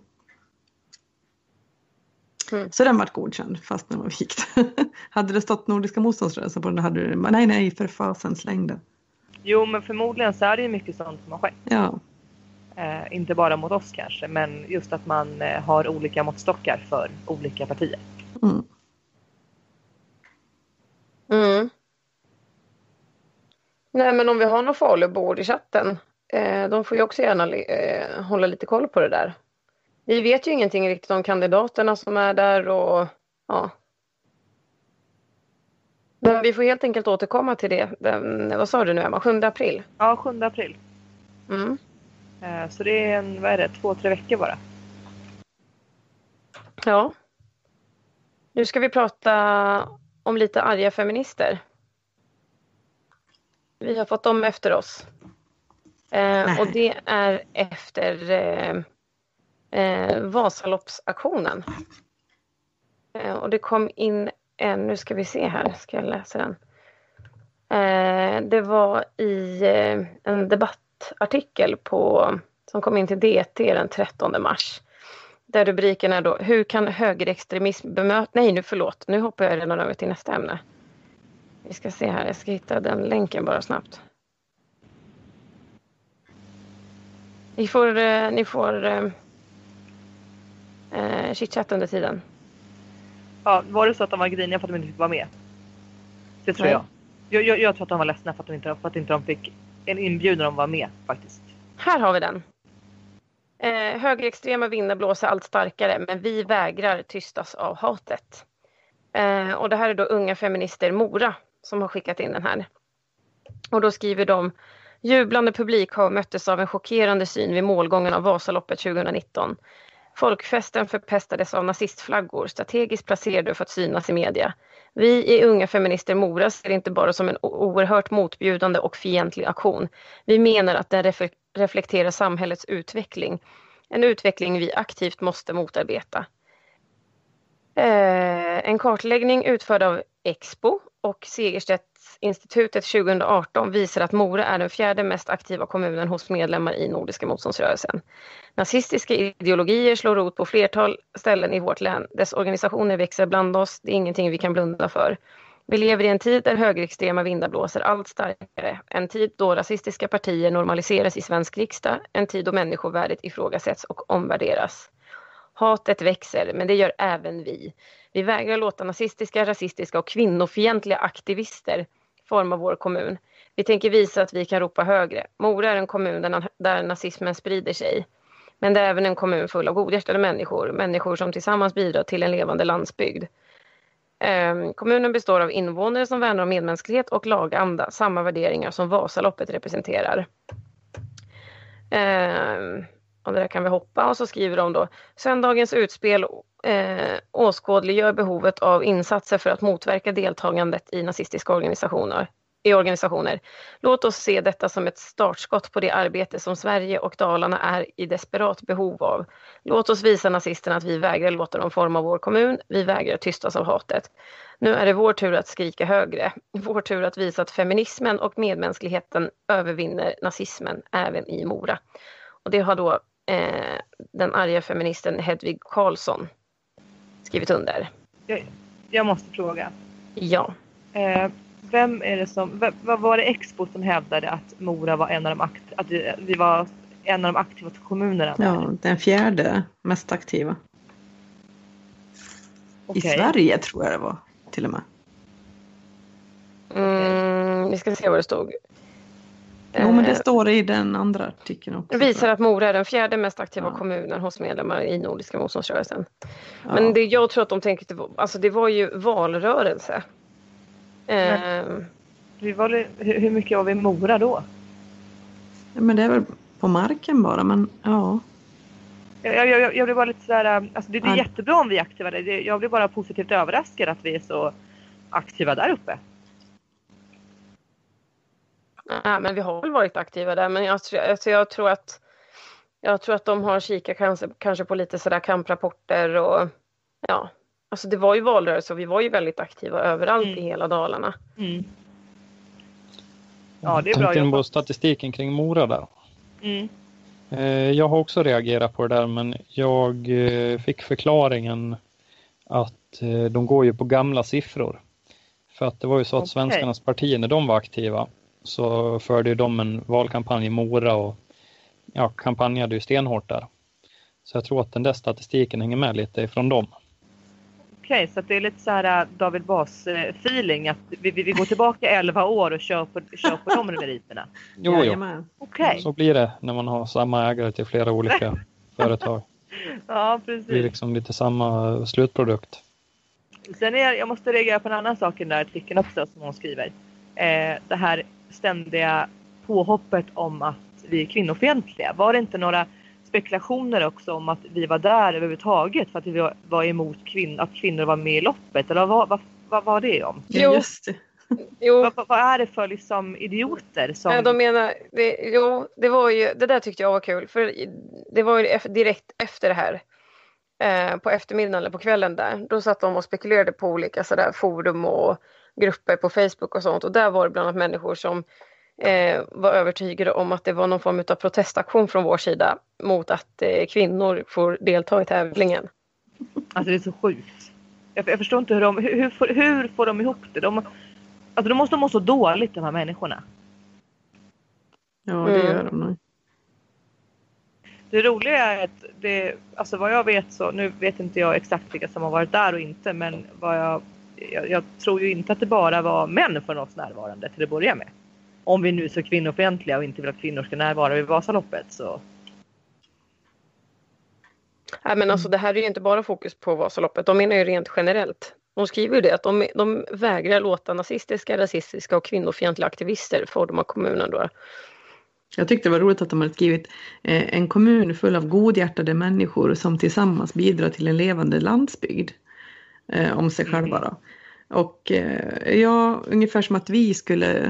Mm. Så den var godkänd fast den var vikt. Hade det stått Nordiska motståndsrörelsen på den hade du nej nej för fasen slängde. Jo, men förmodligen så är det ju mycket sånt som har skett. Ja, Eh, inte bara mot oss kanske, men just att man eh, har olika måttstockar för olika partier. mm. Mm. Nej, men om vi har någon Falubord i chatten eh, de får ju också gärna eh, hålla lite koll på det där. Vi vet ju ingenting riktigt om kandidaterna som är där och ja. Men vi får helt enkelt återkomma till det. Den, vad sa du nu, Emma? sjunde april? Ja, sjunde april. Mm. Eh, så det är en, vad är det, två, tre veckor bara. Ja. Nu ska vi prata om lite arga feminister. Vi har fått dem efter oss. Eh, och det är efter eh, eh, Vasaloppsaktionen. Eh, och det kom in en, nu ska vi se här, ska jag läsa den. Eh, det var i eh, en debattartikel på, som kom in till D T den trettonde mars. Där rubriken är då, hur kan högerextremism bemöta... Nej, nu förlåt. Nu hoppar jag redan över till nästa ämne. Vi ska se här, jag ska hitta den länken bara snabbt. Ni får, eh, ni får eh, eh, chitchat under tiden. Ja, var det så att de var griniga för att de inte fick vara med? Det tror jag. Jag, jag. Jag tror att de var ledsna för att de inte, för att inte de fick en inbjudan om att vara med faktiskt. Här har vi den. Eh, högerextrema vindar blåser allt starkare, men vi vägrar tystas av hatet. Eh, och det här är då unga feminister Mora som har skickat in den här. Och då skriver de: jublande publik har möttes av en chockerande syn vid målgången av Vasaloppet tjugonitton. Folkfesten förpestades av nazistflaggor, strategiskt placerade för att synas i media. Vi i Unga Feminister Mora ser inte bara som en oerhört motbjudande och fientlig aktion. Vi menar att den ref- reflekterar samhällets utveckling. En utveckling vi aktivt måste motarbeta. Eh, en kartläggning utförd av Expo och Segerstedtinstitutet tjugoarton visar att Mora är den fjärde mest aktiva kommunen hos medlemmar i Nordiska motståndsrörelsen. Nazistiska ideologier slår rot på flertal ställen i vårt län. Dess organisationer växer bland oss. Det är ingenting vi kan blunda för. Vi lever i en tid där högerextrema vindar blåser allt starkare. En tid då rasistiska partier normaliseras i svensk riksdag. En tid då människovärdet ifrågasätts och omvärderas. Hatet växer, men det gör även vi. Vi vägrar låta nazistiska, rasistiska och kvinnofientliga aktivister forma vår kommun. Vi tänker visa att vi kan ropa högre. Mora är en kommun där, där nazismen sprider sig. Men det är även en kommun full av godhjärtade människor. Människor som tillsammans bidrar till en levande landsbygd. Eh, kommunen består av invånare som värnar om medmänsklighet och laganda. Samma värderingar som Vasaloppet representerar. Eh, och det där kan vi hoppa. Och så skriver de då: söndagens utspel eh, åskådliggör behovet av insatser för att motverka deltagandet i nazistiska organisationer. I organisationer. Låt oss se detta som ett startskott på det arbete som Sverige och Dalarna är i desperat behov av. Låt oss visa nazisterna att vi vägrar låta dem forma vår kommun. Vi vägrar tystas av hatet. Nu är det vår tur att skrika högre. Vår tur att visa att feminismen och medmänskligheten övervinner nazismen även i Mora. Och det har då eh, den arga feministen Hedvig Karlsson skrivit under. Jag, jag måste fråga. Ja. Eh, vem är det som, vem, vad var det Expo som hävdade att Mora var en av de akt, att vi, vi var en av de aktiva kommunerna? Ja, den fjärde mest aktiva. Okay. I Sverige tror jag det var till och med. Mm, vi ska se vad det stod. Jo, men det står i den andra artikeln också. Det visar att Mora är den fjärde mest aktiva ja. kommunen hos medlemmar i Nordiska motståndsrörelsen. Ja. Men det, jag tror att de tänkte, alltså det var ju valrörelse. Men, vi var, hur, hur mycket var vi i Mora då? Ja, men det är väl på marken bara, men ja. Jag, jag, jag blir bara lite sådär, alltså det, det är ja. jättebra om vi är aktiva där. Jag blir bara positivt överraskad att vi är så aktiva där uppe. Ja, men vi har väl varit aktiva där, men jag, alltså jag tror att jag tror att de har kikat kanske, kanske på lite sådär kamprapporter och ja, alltså det var ju valrörelse och vi var ju väldigt aktiva överallt mm. i hela Dalarna. Mm. Ja, det är bra. Jag tänkte på statistiken kring Mora där. Mm. Jag har också reagerat på det där, men jag fick förklaringen att de går ju på gamla siffror. För att det var ju så att okay. svenskarnas partier, när de var aktiva, så förde de en valkampanj i Mora och ja, kampanjade ju stenhårt där. Så jag tror att den där statistiken hänger med lite ifrån dem. Okej, okay, så att det är lite så här David Bas-feeling. Att vi, vi, vi går tillbaka elva år och kör på, kör på de meriterna. Jo, jo. Okay. Så blir det när man har samma ägare till flera olika företag. Ja, precis. Det blir liksom lite samma slutprodukt. Sen är jag, jag måste reagera på en annan sak i den där artikeln också som hon skriver. Eh, det här ständiga påhoppet om att vi är kvinnofientliga. Var det inte några spekulationer också om att vi var där överhuvudtaget för att vi var emot kvin- att kvinnor var med i loppet? Eller vad, vad, vad var det om? Jo, just det. Jo. Vad, vad är det för liksom idioter som... Ja, de menar, det, jo, det var ju, det där tyckte jag var kul, för det var ju direkt efter det här, eh, på eftermiddagen eller på kvällen där, då satt de och spekulerade på olika sådär forum och grupper på Facebook och sånt, och där var det bland annat människor som eh, var övertygade om att det var någon form av protestaktion från vår sida mot att eh, kvinnor får delta i tävlingen. Alltså det är så sjukt. Jag, jag förstår inte hur de, hur, hur, får, hur får de ihop det? De, alltså de måste må så dåligt, de här människorna. Ja, det gör de nog. Det roliga är att det, alltså vad jag vet så, nu vet inte jag exakt vilka som har varit där och inte, men vad jag, jag, jag tror ju inte att det bara var män från oss närvarande till att börja med. Om vi nu är så kvinnofientliga och inte vill att kvinnor ska närvara vid Vasaloppet så... Nej, men alltså det här är ju inte bara fokus på Vasaloppet, de menar ju rent generellt. De skriver ju det att de, de vägrar låta nazistiska, rasistiska och kvinnofientliga aktivister forma kommunen då. Jag tyckte det var roligt att de hade skrivit eh, en kommun full av godhjärtade människor som tillsammans bidrar till en levande landsbygd eh, om sig själva då. Och eh, ja, ungefär som att vi skulle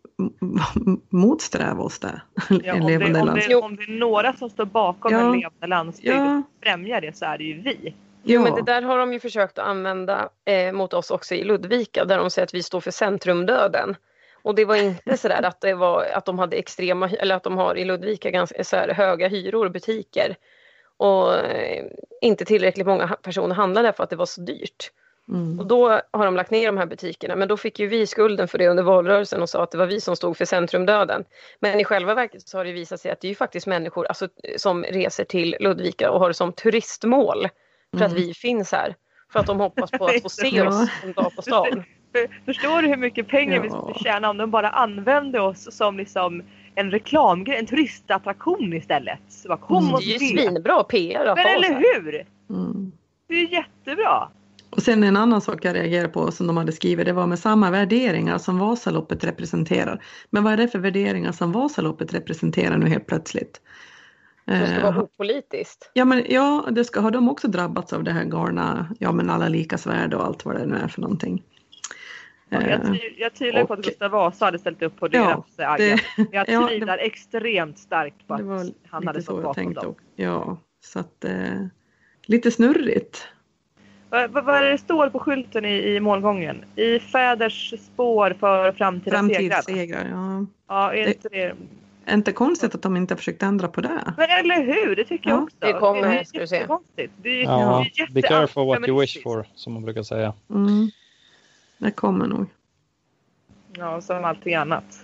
motsträva oss där. Ja, en om, levande det, om, landsbygd. det, om det är några som står bakom ja, en levande landsbygd ja. och främjar det så är det ju vi. Jo, men det där har de ju försökt att använda eh, mot oss också i Ludvika, där de säger att vi står för centrumdöden. Och det var inte så där att det var att de hade extrema, eller att de har i Ludvika ganska så här höga hyror och butiker. Och eh, inte tillräckligt många personer handlade för att det var så dyrt. Mm. Och då har de lagt ner de här butikerna, men då fick ju vi skulden för det under valrörelsen och sa att det var vi som stod för centrumdöden. Men i själva verket så har det visat sig att det är ju faktiskt människor alltså, som reser till Ludvika och har det som turistmål för mm. att vi finns här. För att de hoppas på att få se oss en dag på stan. Förstår du hur mycket pengar ja. vi skulle tjäna om de bara använde oss som liksom en reklamgrej, en turistattraktion istället? Så bara, kom mm. och det är ju se. svinbra P R. Men eller hur? Mm. Det är jättebra. Och sen en annan sak jag reagerar på som de hade skrivit, det var med samma värderingar som Vasaloppet representerar. Men vad är det för värderingar som Vasaloppet representerar nu helt plötsligt? Det ska vara opolitiskt. Ja, men ja, det ska, har de också drabbats av det här galna, ja men alla likas värde och allt vad det nu är för någonting. Ja, jag, ty- jag tvivlar och, på att Gustav Vasa hade ställt upp på deras ja, agenda. Jag tvivlar ja, det, extremt starkt på att han hade stått bakom dem. Och, ja, så att eh, lite snurrigt. Vad, vad är det det står på skylten i, i målgången? I fäders spår för framtida segrar. segrar ja. Ja, är inte det... Är inte konstigt att de inte har försökt ändra på det. Men eller hur, det tycker ja, jag också. Det kommer, det är ska du se. Det är, ja, det är be careful what you wish for, som man brukar säga. Mm. Det kommer nog. Ja, som allting annat.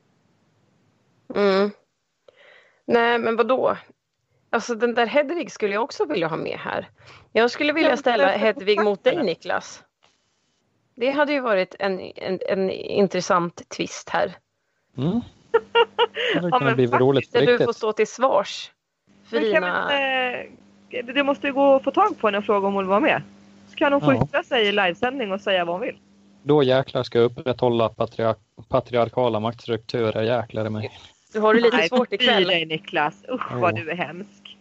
Mm. Nej, men vadå? Alltså den där Hedvig skulle jag också vilja ha med här. Jag skulle vilja ställa Hedvig mot dig, Niklas. Det hade ju varit en, en, en intressant twist här. Mm. Det kan ja, bli roligt där du får stå till svars för dina... Inte, det måste ju gå att få tag på henne och fråga om hon vill vara med. Så kan hon få ja. yttra sig i livesändning och säga vad hon vill. Då jäklar ska jag upprätthålla patriark patriarkala maktstrukturer, jäklar i mig. Du har det lite Nej, svårt ikväll. Nej, Niklas. Usch, oh. vad du är hemsk.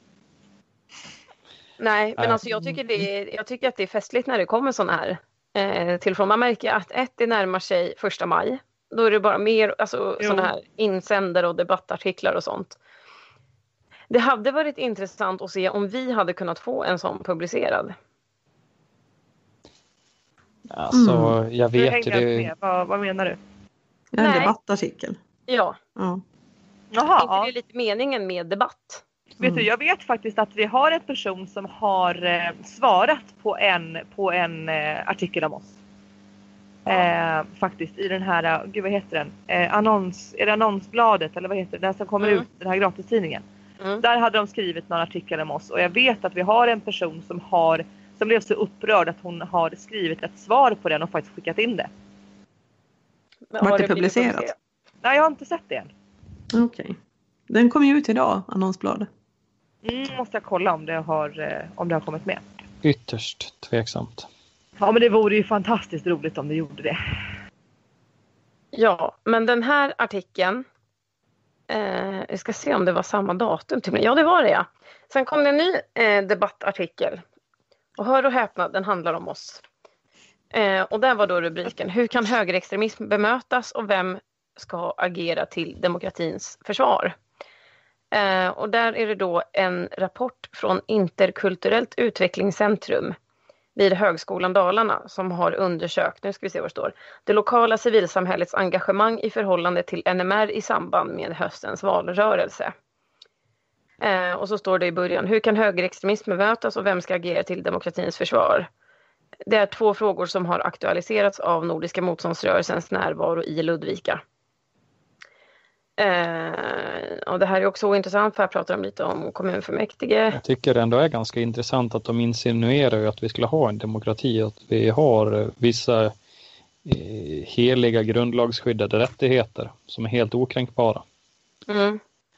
Nej, men alltså jag tycker, det är, jag tycker att det är festligt när det kommer sådana här eh, tillfällen. Man märker att ett, det närmar sig första maj. Då är det bara mer alltså, sådana här insändare och debattartiklar och sånt. Det hade varit intressant att se om vi hade kunnat få en sån publicerad. Alltså, mm. jag vet ju det. Vad, vad menar du? Ja, en debattartikel. Ja. ja. Jaha. Inte det lite meningen med debatt? Vet du, jag vet faktiskt att vi har en person som har eh, svarat på en, på en eh, artikel om oss. Eh, faktiskt i den här, gud vad heter den? Eh, annons, är det annonsbladet eller vad heter det? Den som kommer mm. ut, den här gratistidningen. Mm. Där hade de skrivit någon artikel om oss och jag vet att vi har en person som har nästan blev så upprörd att hon har skrivit ett svar på den och faktiskt skickat in det. Vart det publicerat? publicerat? Nej, jag har inte sett det än. Okej. Okay. Den kom ju ut idag, annonsbladet. Mm, måste jag kolla om det har, om det har kommit med. Ytterst tveksamt. Ja, men det vore ju fantastiskt roligt om det gjorde det. Ja, men den här artikeln, eh, jag ska se om det var samma datum till mig. Ja, det var det, ja. Sen kom det en ny eh, debattartikel. Och hör och häpna, den handlar om oss. Eh, och där var då rubriken: hur kan högerextremism bemötas och vem ska agera till demokratins försvar? Eh, och där är det då en rapport från Interkulturellt utvecklingscentrum vid Högskolan Dalarna som har undersökt, nu ska vi se vad det står, det lokala civilsamhällets engagemang i förhållande till N M R i samband med höstens valrörelse. Eh, och så står det i början: hur kan högerextremism bemötas och vem ska agera till demokratins försvar? Det är två frågor som har aktualiserats av Nordiska motståndsrörelsens närvaro i Ludvika. Eh, och det här är också ointressant, för jag pratar om lite om kommunfullmäktige. Jag tycker det ändå är ganska intressant att de insinuerar ju att vi skulle ha en demokrati, att vi har vissa eh, heliga grundlagsskyddade rättigheter som är helt okränkbara. Mm.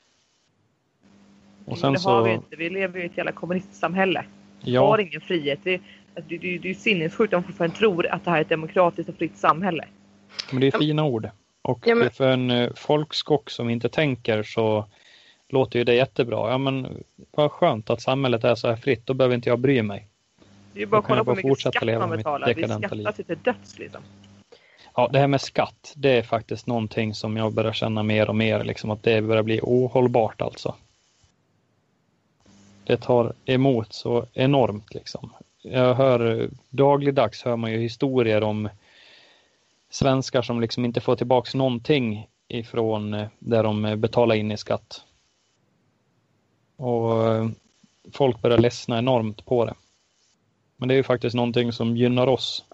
Och sen det så... har vi inte. Vi lever i ett jävla kommunistsamhälle. Vi ja. har ingen frihet. Det, det, det, det är sinnessjukt om man fortfarande tror att det här är ett demokratiskt och fritt samhälle. Men det är fina ord. Och ja, men... för en folkskock som inte tänker så låter ju det jättebra. Ja, men vad skönt att samhället är så här fritt. Då behöver inte jag bry mig. Det är ju bara att kolla på hur mycket skatt man betalar. Vi skattar till till döds liksom. Ja, det här med skatt, det är faktiskt någonting som jag börjar känna mer och mer. Liksom, att det börjar bli ohållbart alltså. Det tar emot så enormt liksom. Jag hör dagligdags hör man ju historier om svenskar som liksom inte får tillbaka någonting ifrån där de betalar in i skatt. Och folk börjar ledsna enormt på det. Men det är ju faktiskt någonting som gynnar oss.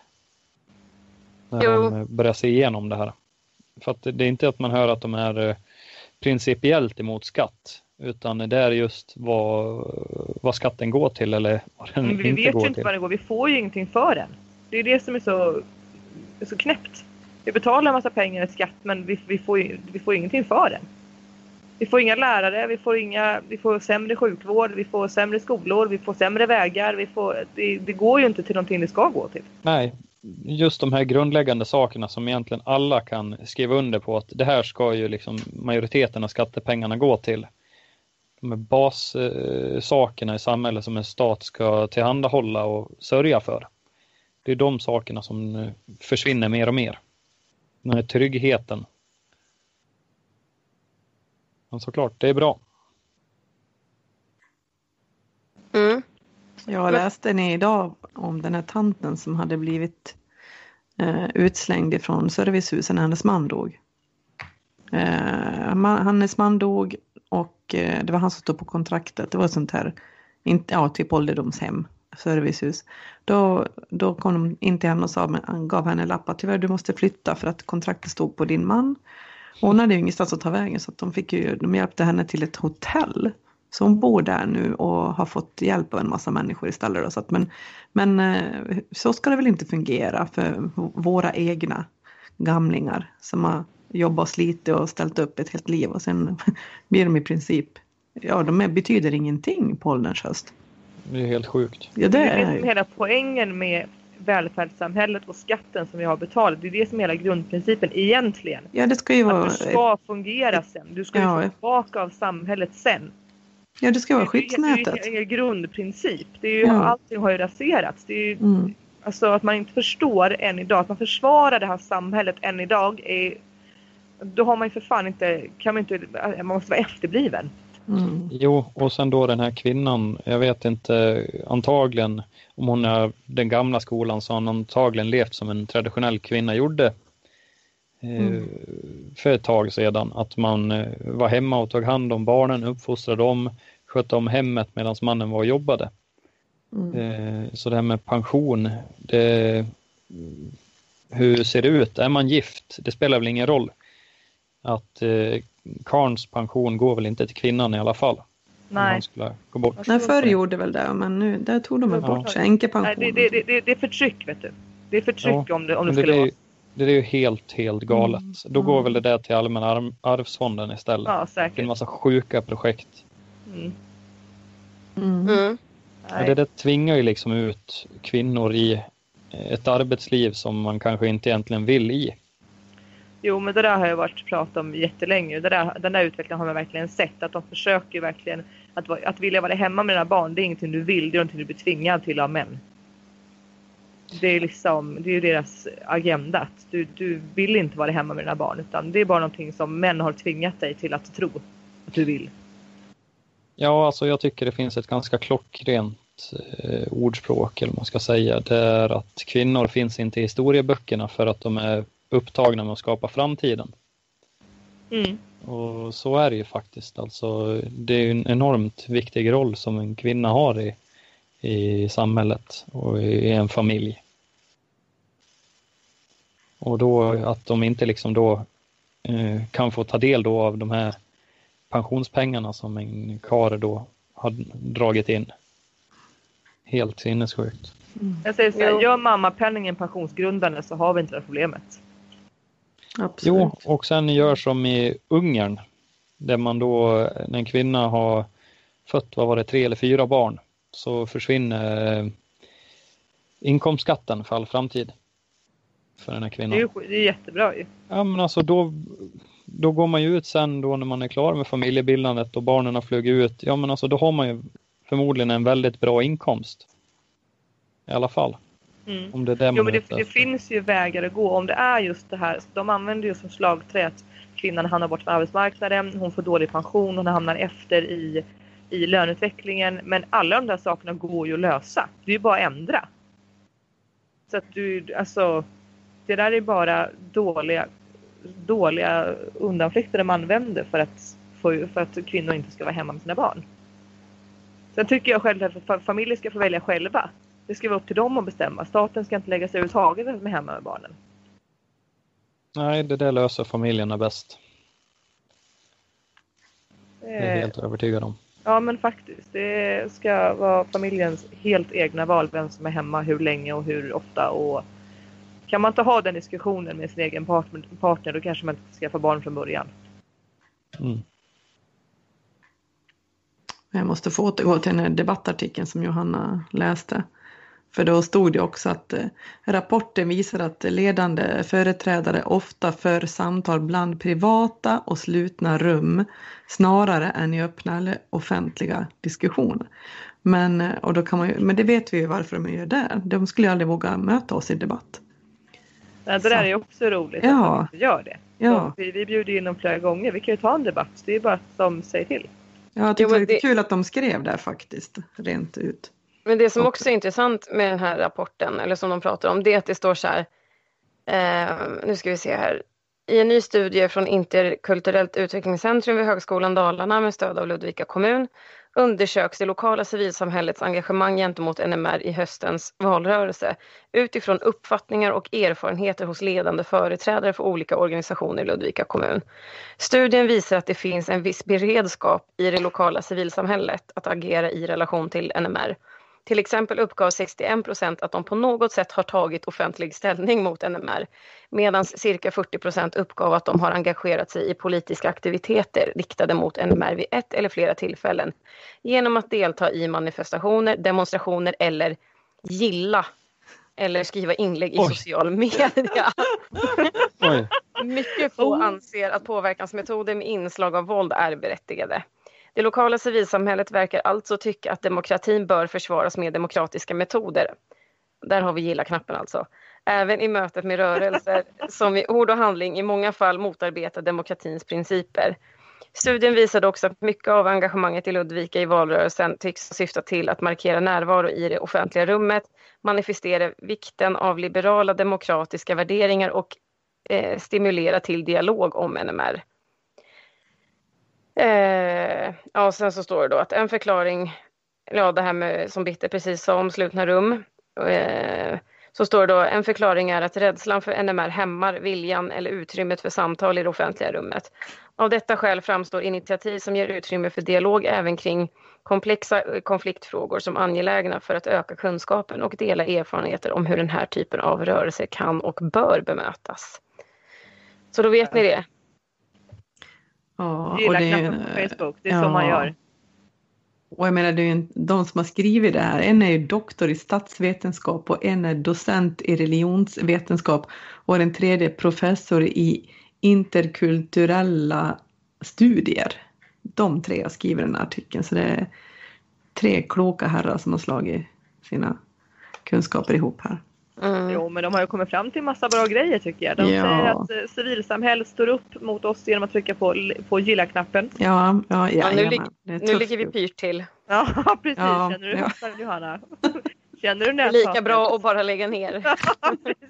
När jo. de börjar se igenom det här. För att det är inte att man hör att de är principiellt emot skatt. Utan det är just vad, vad skatten går till eller vad den Men vi inte vet går ju inte till. vad det går. Vi får ju ingenting för den. Det är det som är så, är så knäppt. Vi betalar en massa pengar i skatt, men vi, vi, får, vi får ingenting för den. Vi får inga lärare, vi får, inga, vi får sämre sjukvård, vi får sämre skolor, vi får sämre vägar. Vi får, det, det går ju inte till någonting det ska gå till. Nej, just de här grundläggande sakerna som egentligen alla kan skriva under på att det här ska ju liksom majoriteten av skattepengarna gå till. De här bassakerna i samhället som en stat ska tillhandahålla och sörja för. Det är de sakerna som försvinner mer och mer. Den här tryggheten. Men såklart, det är bra. Mm. Jag läste ni idag om den här tanten som hade blivit eh, utslängd ifrån servicehusen när hennes man dog. Eh, man, hennes man dog och eh, det var han som stod på kontraktet. Det var sånt här, inte, ja, typ ålderdomshem, servicehus. Då, då kom de in till henne och sa, men han gav henne lappar. Tyvärr, du måste flytta för att kontraktet stod på din man. Och hon hade ju ingenstans att ta vägen, så att de, fick ju, de hjälpte henne till ett hotell. Så hon bor där nu och har fått hjälp av en massa människor istället. Då. Så att, men, men så ska det väl inte fungera för våra egna gamlingar som har jobbat och slitit och ställt upp ett helt liv. Och sen blir de i princip, ja, de är, betyder ingenting på ålderns höst. Det är helt sjukt. Ja, det det är är hela poängen med välfärdssamhället och skatten som vi har betalat. Det är det som är hela grundprincipen egentligen. Ja, det ska ju vara... Att du ska fungera sen. Du ska ja. ju få tillbaka av samhället sen. Ja, det ska vara skyddsnätet. Det är ju en grundprincip. Det är ju, ja. Allting har ju raserats. Det är ju, mm. alltså att man inte förstår än idag. Att man försvarar det här samhället än idag. Är, då har man ju för fan inte... Kan man, inte man måste vara efterbliven. Mm. Jo, och sen då den här kvinnan, jag vet inte, antagligen om hon är den gamla skolan så har hon antagligen levt som en traditionell kvinna gjorde eh, mm. för ett tag sedan. Att man eh, var hemma och tog hand om barnen, uppfostrade dem, skötte om hemmet medan mannen var och jobbade. Mm. Eh, så det här med pension, det, hur ser det ut? Är man gift? Det spelar väl ingen roll. Att eh, karns pension går väl inte till kvinnan i alla fall. Nej. Han skulle gå bort. Nej, förr gjorde väl det, men nu där tog de väl Ja. bort sig änkepensionen. Nej, det, det, det, det är förtryck, vet du. Det är förtryck Ja, om det, om det men skulle det, vara. det är ju helt, helt galet. Mm. Då går Mm. väl det där till allmänna arv, arvsfonden istället. Ja, Det är en säkert. massa sjuka projekt. Mm. Mm. Mm. Ja, Nej. det där tvingar ju liksom ut kvinnor i ett arbetsliv som man kanske inte egentligen vill i. Jo, men det där har jag varit pratat om jättelänge. Det där, den där utvecklingen har man verkligen sett. Att de försöker verkligen att, vara- att vilja vara hemma med dina barn. Det är ingenting du vill, det är någonting du blir tvingad till av män. Det är liksom, det är ju deras agenda. Att Du, du vill inte vara hemma med dina barn, utan det är bara någonting som män har tvingat dig till att tro att du vill. Ja, alltså jag tycker det finns ett ganska klockrent eh, ordspråk, eller vad man ska säga. Det är att kvinnor finns inte i historieböckerna för att de är upptagna med att skapa framtiden. Mm. Och så är det ju faktiskt. Alltså, det är ju en enormt viktig roll som en kvinna har i, i samhället och i en familj. Och då att de inte liksom då eh, kan få ta del då av de här pensionspengarna som en karl då har dragit in. Helt sinnessjukt. Jag säger så här, Jo. gör mammapenningen pensionsgrundande så har vi inte det problemet. Absolut. Jo, och sen gör som i Ungern, där man då, när en kvinna har fött, vad var det, tre eller fyra barn, så försvinner eh, inkomstskatten för all framtid för den här Det är, kvinnan. ju, det är jättebra ju. Ja, men alltså då, då går man ju ut sen då när man är klar med familjebildandet och barnen har flugit ut. Ja, men alltså då har man ju förmodligen en väldigt bra inkomst. I alla fall. Mm. Om det är det man Jo, men är det, ute det efter. finns ju vägar att gå. Om det är just det här, de använder ju som slagträ att kvinnan hamnar bort från arbetsmarknaden, hon får dålig pension, hon hamnar efter i, i löneutvecklingen. Men alla de där sakerna går ju att lösa. Det är ju bara att ändra. Så att du, alltså, det där är bara dåliga, dåliga undanflykter de använder för att, för, för att kvinnor inte ska vara hemma med sina barn. Sen tycker jag själv att familjer ska få välja själva. Det ska vara upp till dem att bestämma. Staten ska inte lägga sig överhuvudtaget med hemma med barnen. Nej, det där löser familjerna bäst. Det är jag Eh, helt övertygad om. Ja, men faktiskt. Det ska vara familjens helt egna val vem som är hemma, hur länge och hur ofta. Och kan man inte ha den diskussionen med sin egen partner, partner då kanske man inte ska få barn från början. Mm. Jag måste få återgå till den här debattartikeln som Johanna läste. För då stod det också att eh, rapporten visar att ledande företrädare ofta för samtal bland privata och slutna rum snarare än i öppna eller offentliga diskussioner. Men, eh, och då kan man ju, men det vet vi ju varför de gör det. De skulle aldrig våga möta oss i debatt. Ja, det där är ju också roligt Ja. att de inte gör det. Ja. Så vi, vi bjuder in dem flera gånger. Vi kan ju ta en debatt. Det är bara att de säger till. Ja, jag tyckte Jo, det var men lite det- kul att de skrev där faktiskt, rent ut. Men det som också är intressant med den här rapporten, eller som de pratar om, det är att det står så här, eh, nu ska vi se här, i en ny studie från Interkulturellt utvecklingscentrum vid Högskolan Dalarna med stöd av Ludvika kommun undersöks det lokala civilsamhällets engagemang gentemot N M R i höstens valrörelse utifrån uppfattningar och erfarenheter hos ledande företrädare för olika organisationer i Ludvika kommun. Studien visar att det finns en viss beredskap i det lokala civilsamhället att agera i relation till N M R. Till exempel uppgav sextioen procent att de på något sätt har tagit offentlig ställning mot N M R, medan cirka fyrtio procent uppgav att de har engagerat sig i politiska aktiviteter riktade mot N M R vid ett eller flera tillfällen genom att delta i manifestationer, demonstrationer eller gilla eller skriva inlägg i Oj. social media. Oj. Mycket få anser att påverkansmetoder med inslag av våld är berättigade. Det lokala civilsamhället verkar alltså tycka att demokratin bör försvaras med demokratiska metoder. Där har vi gilla-knappen alltså. Även i mötet med rörelser som i ord och handling i många fall motarbetar demokratins principer. Studien visade också att mycket av engagemanget i Ludvika i valrörelsen tycks syfta till att markera närvaro i det offentliga rummet, manifestera vikten av liberala demokratiska värderingar och eh, stimulera till dialog om N M R. Eh, ja, sen så står det då att en förklaring, ja det här med som Bitte precis sa om slutna rum, eh, Så står det då, en förklaring är att rädslan för N M R hämmar viljan eller utrymmet för samtal i det offentliga rummet. Av detta skäl framstår initiativ som ger utrymme för dialog även kring komplexa konfliktfrågor som angelägna för att öka kunskapen och dela erfarenheter om hur den här typen av rörelser kan och bör bemötas. Så då vet ni det. Ja, Gilla och det är, knappen på Facebook, det är ja, så man gör. Och jag menar, det är ju de som har skrivit det här, en är ju doktor i statsvetenskap och en är docent i religionsvetenskap och den tredje professor i interkulturella studier. De tre har skrivit den här artikeln, så det är tre kloka herrar som har slagit sina kunskaper ihop här. Mm. Jo, men de har ju kommit fram till massa bra grejer tycker jag. De Ja. säger att eh, civilsamhället står upp mot oss genom att trycka på, på gilla-knappen. Ja, ja, ja, Ja, nu, jajamän. lig- Det är nu tufft. ligger vi pyrt till. Ja, precis. Ja, Känner du ja. hoppar, Johanna? Känner du nästan? Lika bra att bara lägga ner. Ja, precis.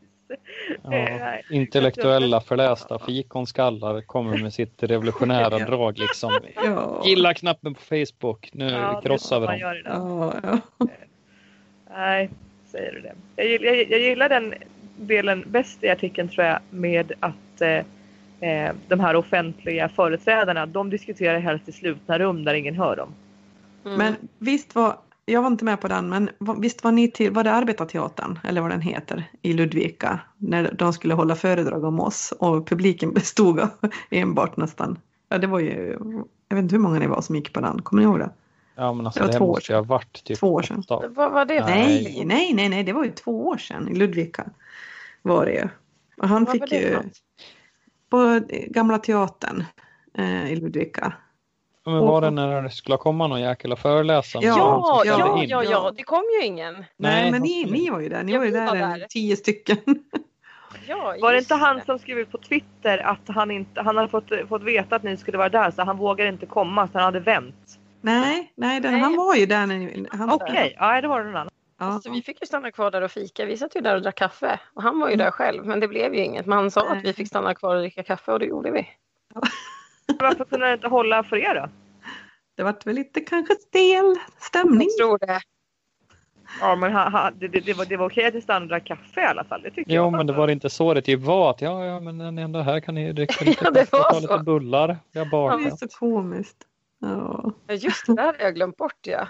Ja, intellektuella förlästa fikonskallar kommer med sitt revolutionära drag liksom. Ja. Gilla knappen på Facebook, nu Ja, krossar vi man dem. gör det. Ja, ja. Nej, säger du det. Jag, gill- jag, jag gillar den delen bäst i artikeln tror jag med att eh, eh, de här offentliga företrädarna, de diskuterar helst i slutna rum där ingen hör dem. Mm. Men visst var, jag var inte med på den, men visst var ni till, var det Arbetarteatern, eller vad den heter, i Ludvika, när de skulle hålla föredrag om oss och publiken bestod av enbart nästan, ja det var ju, jag vet inte hur många ni var som gick på den, kommer ni ihåg det? Ja, men alltså Det var det två år måste ju ha varit typ Två år sedan. åtta. Vad var det? Nej. Nej, nej, nej, nej, det var ju två år sedan i Ludvika var det ju. Och han Vad var fick det för ju något? på gamla teatern eh, i Ludvika. Men var det när det skulle komma någon jäkla föreläsare? Ja, Ja, ja, ja, in. ja, ja, det kom ju ingen. Nej, Nej, men ni, varför? ni var ju där, ni Ja, var ju vi där, var en där. tio stycken. Ja, Var det just inte han som skrev ut på Twitter att han inte han hade fått, fått veta att ni skulle vara där så han vågade inte komma så han hade vänt? Nej, nej, den, Nej. han var ju där. När, han, Okej, ja det var det någon annan. Ja. Så vi fick ju stanna kvar där och fika. Vi satt ju där och drack kaffe. Och han var ju där själv. Men det blev ju inget. Men han sa Nej. att vi fick stanna kvar och dricka kaffe. Och det gjorde vi. Varför kunde det inte hålla för er då? Det var väl lite kanske stel stämning. Jag tror det. Ja men ha, ha, det, det, det, var, det var okej att ni stannade och drack kaffe i alla fall. Det tycker Jo, jag. men det var inte så det typ var. Att, ja, ja, men den enda här kan ni dricka lite Ja, det kaffe och var ta lite så. bullar. Jag Det bakar. är så komiskt. Ja. Ja, just det där har jag glömt bort, ja.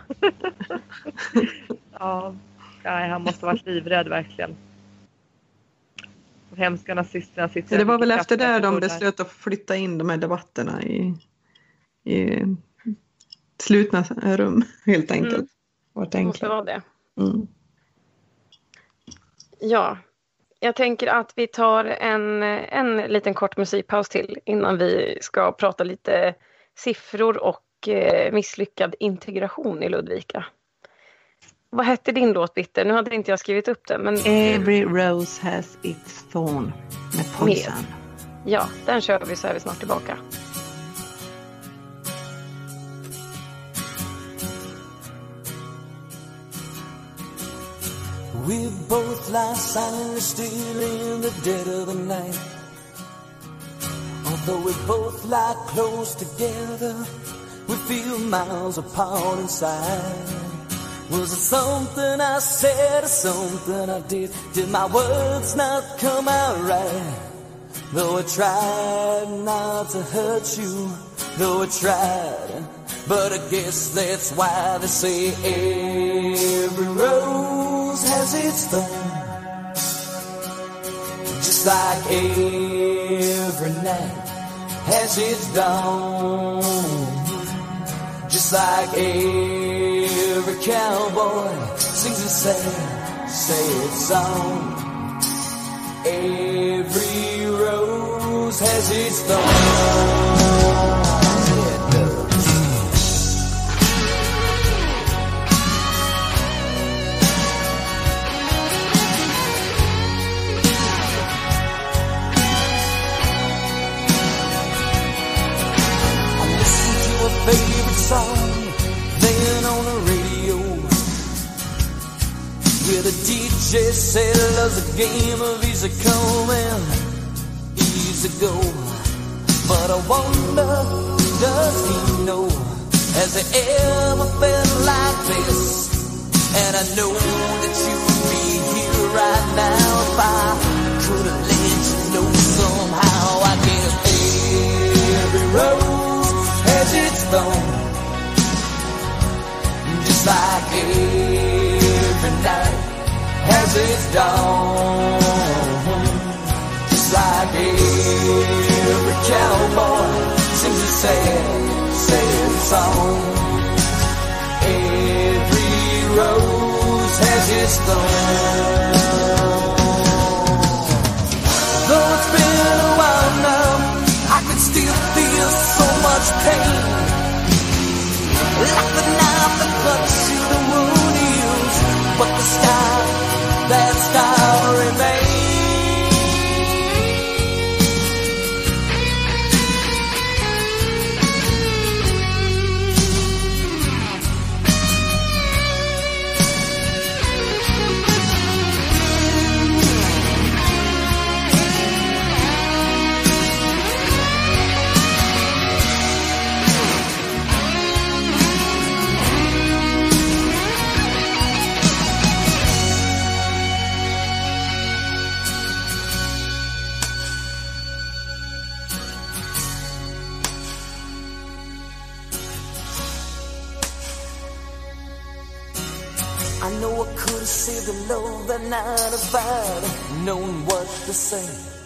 Ja, nej, han måste varit livrädd verkligen. De hemska nazisterna sitter... Ja, det var väl och efter kastar det på de bullar. beslöt att flytta in de här debatterna i, i slutna rum helt enkelt. Mm. Vart Det måste enklare. vara det. Mm. Ja. Jag tänker att vi tar en, en liten kort musikpaus till innan vi ska prata lite siffror och eh, misslyckad integration i Ludvika. Vad hette din låt, Bitter? Nu hade inte jag skrivit upp den. Men Every rose has its thorn med Poison. ja, den kör vi så är vi snart tillbaka. We both lie silently still in the dead of the night. Although we both lie close together, we feel miles apart inside. Was it something I said or something I did? Did my words not come out right? Though I tried not to hurt you, though I tried, but I guess that's why they say every rose has its thorn. Just like every night has its dawn. Just like every cowboy sings a sad, sad song. Every rose has its thorn. It does. I listened to a favorite song then on the radio, where the D J said love's a game of easy come and easy go. But I wonder, does he know, has he ever felt like this? And I know that you'll be here right every night has its dawn. Just like every cowboy sings a sad, sad song. Every rose has its thorn. Though it's been a while now, I can still feel so much pain. Like the knife that cuts through the wound heals, but the scar, that scar remains. I know I could have saved the love that night if I'd known what to say.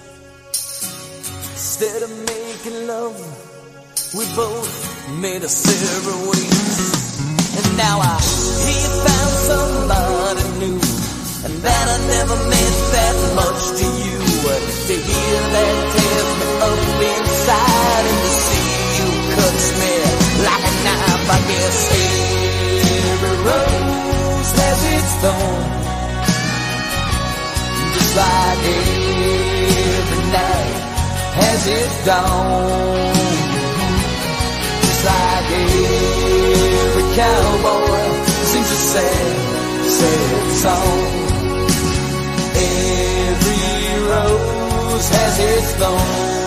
Instead of making love, we both made a separate ways. And now I hear you found somebody new, and that I never meant that much to you. To hear that tears me up inside, and to see you cuts me like a knife, I guess. Every rose has its thorn, just like every night has its dawn. Just like every cowboy sings a sad, sad song. Every rose has its thorn.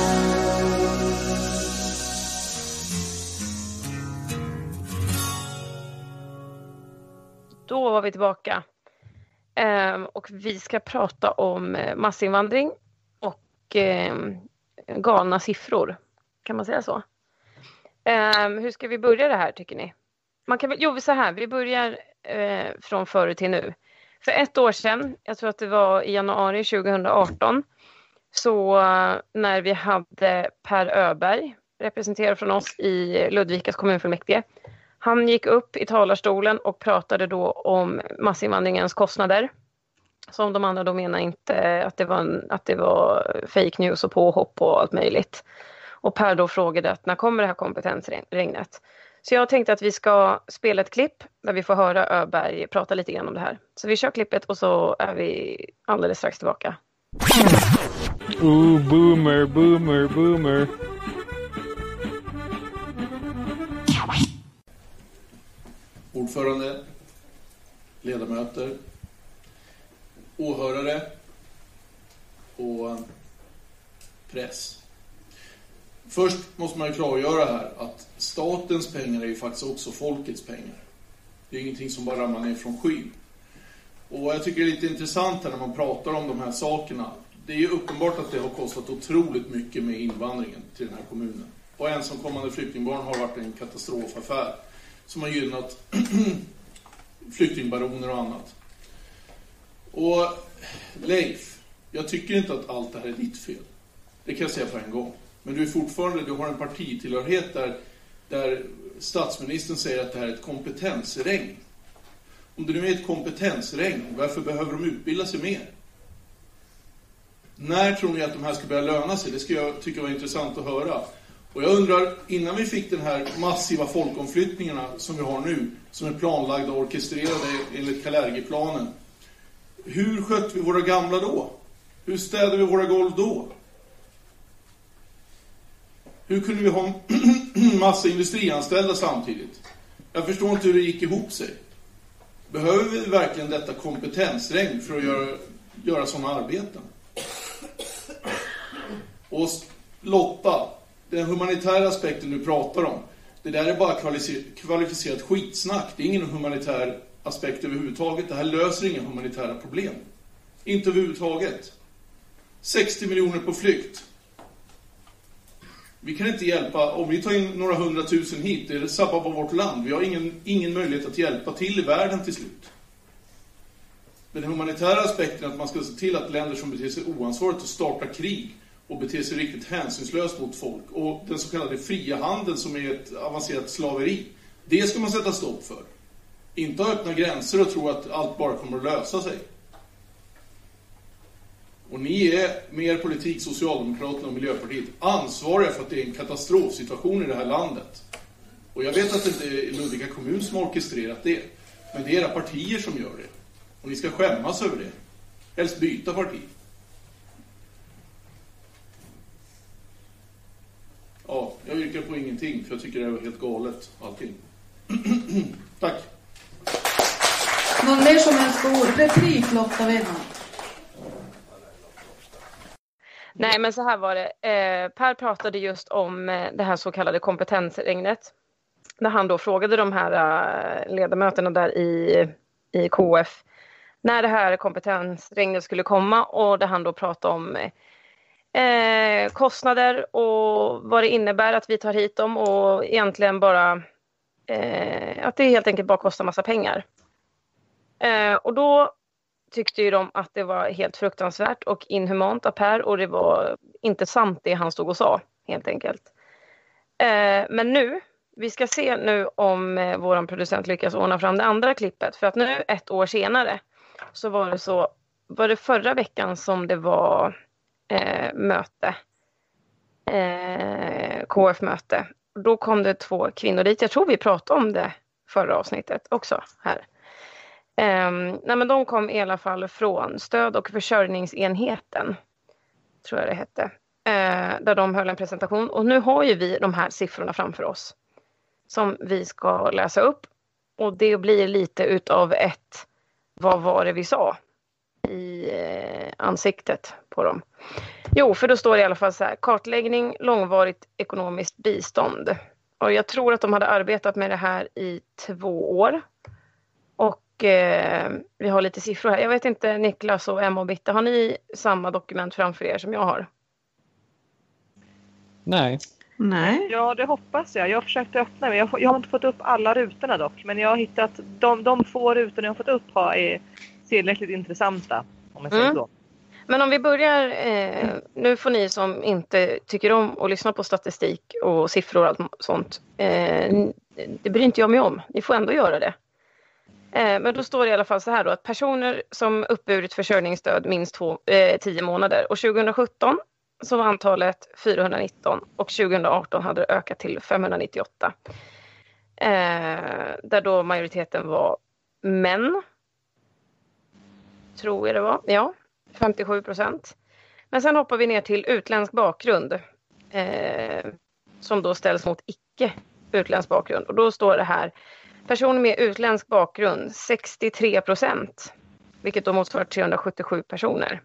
Då var vi tillbaka. Ehm, och vi ska prata om massinvandring och ehm, galna siffror. Kan man säga så? Ehm, hur ska vi börja det här tycker ni? Man kan väl, jo, så här, vi börjar eh, från förr till nu. För ett år sedan, jag tror att det var i januari tjugohundraarton, så när vi hade Per Öberg, representerad från oss i Ludvikas kommunfullmäktige. Han gick upp i talarstolen och pratade då om massinvandringens kostnader. Som de andra då menar inte att det var, en, att det var fake news och påhopp och allt möjligt. Och Per då frågade att när kommer det här kompetensregnet? Så jag tänkte att vi ska spela ett klipp där vi får höra Öberg prata lite grann om det här. Så vi kör klippet och så är vi alldeles strax tillbaka. Oh, boomer, boomer, boomer. Ordförande, ledamöter, åhörare och press. Först måste man ju klargöra här att statens pengar är ju faktiskt också folkets pengar. Det är ingenting som bara ramlar ner från skyn. Och jag tycker det är lite intressant här när man pratar om de här sakerna. Det är ju uppenbart att det har kostat otroligt mycket med invandringen till den här kommunen. Och ensamkommande flyktingbarn har varit en katastrofaffär som har gynnat flyktingbaroner och annat. Och Leif, jag tycker inte att allt det här är ditt fel. Det kan jag säga på en gång. Men du är fortfarande, du har en partitillhörighet där, där statsministern säger att det här är ett kompetensregn. Om det nu är ett kompetensregn, varför behöver de utbilda sig mer? När tror ni att de här ska börja löna sig? Det ska jag tycka var intressant att höra. Och jag undrar, innan vi fick den här massiva folkomflyttningarna som vi har nu, som är planlagda och orkestrerade enligt Kalergi-planen, hur skötte vi våra gamla då? Hur städade vi våra golv då? Hur kunde vi ha en massa industrianställda samtidigt? Jag förstår inte hur det gick ihop sig. Behöver vi verkligen detta kompetensregn för att göra, göra sådana arbeten? Och Lotta, den humanitära aspekten du pratar om, det där är bara kvalificerat skitsnack. Det är ingen humanitär aspekt överhuvudtaget. Det här löser inga humanitära problem. Inte överhuvudtaget. sextio miljoner på flykt. Vi kan inte hjälpa, om vi tar in några hundratusen hit, det är sabbar på vårt land. Vi har ingen, ingen möjlighet att hjälpa till i världen till slut. Den humanitära aspekten, att man ska se till att länder som beter sig oansvarigt och startar krig och beter sig riktigt hänsynslöst mot folk, och den så kallade fria handeln som är ett avancerat slaveri, det ska man sätta stopp för. Inte öppna gränser och tro att allt bara kommer att lösa sig. Och ni är med er politik, Socialdemokraterna och Miljöpartiet, ansvariga för att det är en katastrofsituation i det här landet. Och jag vet att det inte är Ludvika kommun som har orkestrerat det, men det är era partier som gör det. Och ni ska skämmas över det. Helst byta parti. Ja, jag yrkar på ingenting för jag tycker det var helt galet allting. Tack. Någon mer som helst ord? Replik, Lotta Wenner. Nej, men så här var det. Eh, Per pratade just om eh, det här så kallade kompetensregnet. När han då frågade de här eh, ledamöterna där i, i K F när det här kompetensregnet skulle komma, och där han då pratade om eh, kostnader och vad det innebär att vi tar hit dem, och egentligen bara eh, att det helt enkelt bara kostar massa pengar. Eh, och då tyckte ju de att det var helt fruktansvärt och inhumant av Per, och det var inte sant det han stod och sa, helt enkelt. Eh, men nu, vi ska se nu om eh, våran producent lyckas ordna fram det andra klippet, för att nu ett år senare så var det så, var det förra veckan som det var eh, möte, eh, K F-möte. Då kom det två kvinnor dit, jag tror vi pratade om det förra avsnittet också här. Um, nej men de kom i alla fall från stöd- och försörjningsenheten, tror jag det hette, uh, där de höll en presentation. Och nu har ju vi de här siffrorna framför oss som vi ska läsa upp, och det blir lite utav ett vad var det vi sa i uh, ansiktet på dem. Jo, för då står det i alla fall så här: kartläggning, långvarigt ekonomiskt bistånd. Och jag tror att de hade arbetat med det här i två år. Och eh, vi har lite siffror här. Jag vet inte, Niklas och Emma och Bitta, har ni samma dokument framför er som jag har? Nej. Nej. Ja, det hoppas jag. Jag försökte öppna, men jag, jag har inte fått upp alla rutorna dock. Men jag har hittat, de, de få rutorna jag har fått upp har är tillräckligt intressanta, om jag säger mm. så. Men om vi börjar, eh, nu får ni som inte tycker om att lyssna på statistik och siffror och allt sånt, eh, det bryr inte jag mig om. Ni får ändå göra det. Eh, men då står det i alla fall så här då, att personer som uppburit försörjningsstöd minst två, eh, tio månader. Och tjugohundrasjutton så var antalet fyrahundranitton och tjugohundraarton hade det ökat till femhundranittioåtta. Eh, där då majoriteten var män. Tror jag det var, ja. femtiosju procent. Men sen hoppar vi ner till utländsk bakgrund. Eh, som då ställs mot icke utländsk bakgrund. Och då står det här: personer med utländsk bakgrund sextiotre procent. Vilket då motsvarar trehundrasjuttiosju personer.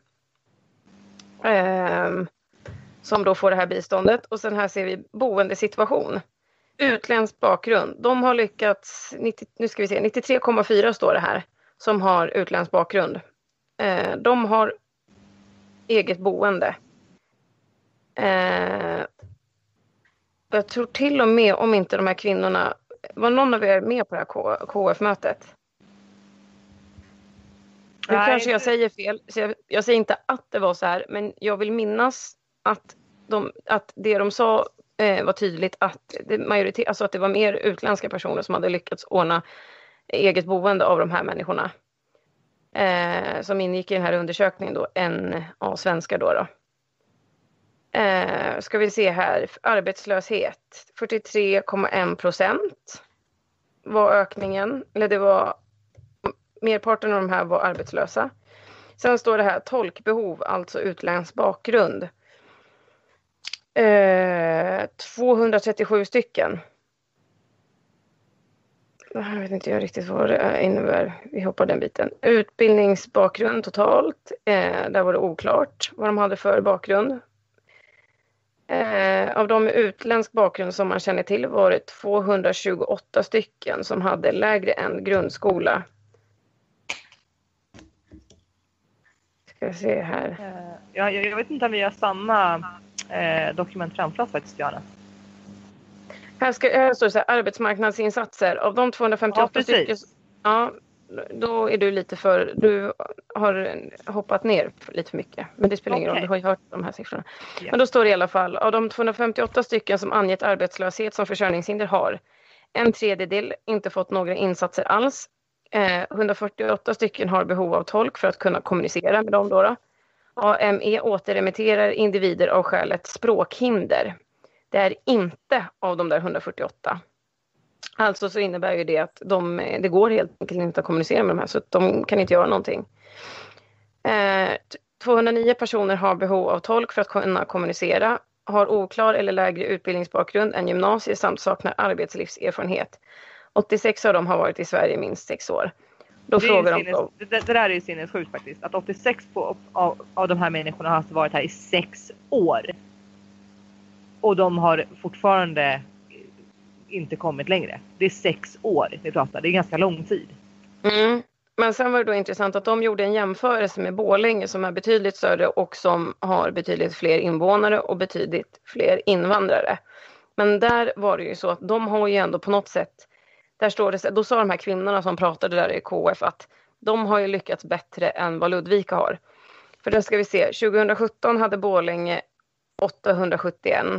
Eh, som då får det här biståndet. Och sen här ser vi boendesituation. Utländsk bakgrund. De har lyckats, nittio, nu ska vi se, nittiotre komma fyra står det här. Som har utländsk bakgrund. Eh, de har eget boende. Eh, jag tror till och med, om inte de här kvinnorna, var någon av er med på det här K F-mötet? Nu Nej, kanske jag säger fel, så jag, jag säger inte att det var så här, men jag vill minnas att, de, att det de sa eh, var tydligt, att det, majoritet, alltså att det var mer utländska personer som hade lyckats ordna eget boende av de här människorna. Eh, som ingick i den här undersökningen då, än av svenskar då. då. Eh, ska vi se här, arbetslöshet, fyrtiotre komma en procent var ökningen, eller det var, merparten av de här var arbetslösa. Sen står det här tolkbehov, alltså utländsk bakgrund. Eh, tvåhundratrettiosju stycken. Jag vet inte jag riktigt vad det innebär. Vi hoppar den biten. Utbildningsbakgrund totalt. Eh, där var det oklart vad de hade för bakgrund. Eh, av de med utländsk bakgrund som man känner till var det tvåhundratjugoåtta stycken som hade lägre än grundskola. Ska jag se här. Ja, jag, jag vet inte om vi har samma eh, dokument framför oss faktiskt, Johanna. Här, ska, här står det så här, arbetsmarknadsinsatser. Av de tvåhundrafemtioåtta Ja, stycken, ja, då är du lite för, du har hoppat ner lite för mycket. Men det spelar ingen roll, Okej. du har ju hört de här siffrorna. Ja. Men då står det i alla fall, av de tvåhundrafemtioåtta stycken som angett arbetslöshet som försörjningshinder har en tredjedel inte fått några insatser alls. Eh, hundrafyrtioåtta stycken har behov av tolk för att kunna kommunicera med dem då. då. A M E återremitterar individer av skälet språkhinder. Det är inte av de där hundrafyrtioåtta. Alltså så innebär ju det att de, det går helt enkelt inte att kommunicera med de här, så att de kan inte göra någonting. Eh, tvåhundranio personer har behov av tolk för att kunna kommunicera, har oklar eller lägre utbildningsbakgrund än gymnasiet samt saknar arbetslivserfarenhet. åttiosex av dem har varit i Sverige minst sex år. Då Det, är frågar ju de sinnes, det, det där är ju sinnessjukt faktiskt. Att åttiosex på, av, av de här människorna har alltså varit här i sex år. Och de har fortfarande inte kommit längre. Det är sex år vi pratar. Det är ganska lång tid. Mm. Men sen var det då intressant att de gjorde en jämförelse med Borlänge som är betydligt större och som har betydligt fler invånare och betydligt fler invandrare. Men där var det ju så att de har ju ändå på något sätt, där står det, då sa de här kvinnorna som pratade där i K F att de har ju lyckats bättre än vad Ludvika har. För då ska vi se, tjugosjutton hade Borlänge åttahundrasjuttioett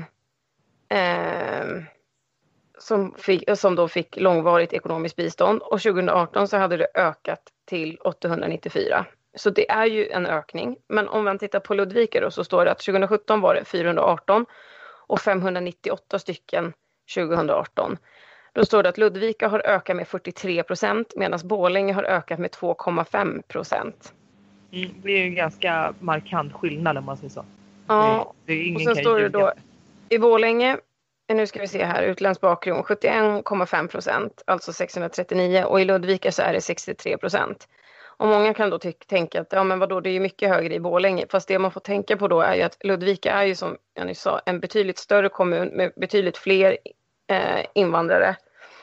eh, som, fick, som då fick långvarigt ekonomiskt bistånd, och tjugoarton så hade det ökat till åttahundranittiofyra. Så det är ju en ökning. Men om man tittar på Ludvika då, så står det att tjugosjutton var det fyrahundraarton och femhundranittioåtta stycken tjugoarton. Då står det att Ludvika har ökat med fyrtiotre procent medan Borlänge har ökat med två komma fem procent. Mm, det är ju en ganska markant skillnad om man säger så. Ja, det, det är ingen och sen står det då i Borlänge, nu ska vi se här, utländsk bakgrund sjuttioen komma fem procent, alltså sexhundratrettionio, och i Ludvika så är det sextiotre procent. Och många kan då ty- tänka att ja, men vadå, det är ju mycket högre i Borlänge. Fast det man får tänka på då är ju att Ludvika är ju, som jag nyss sa, en betydligt större kommun med betydligt fler eh, invandrare.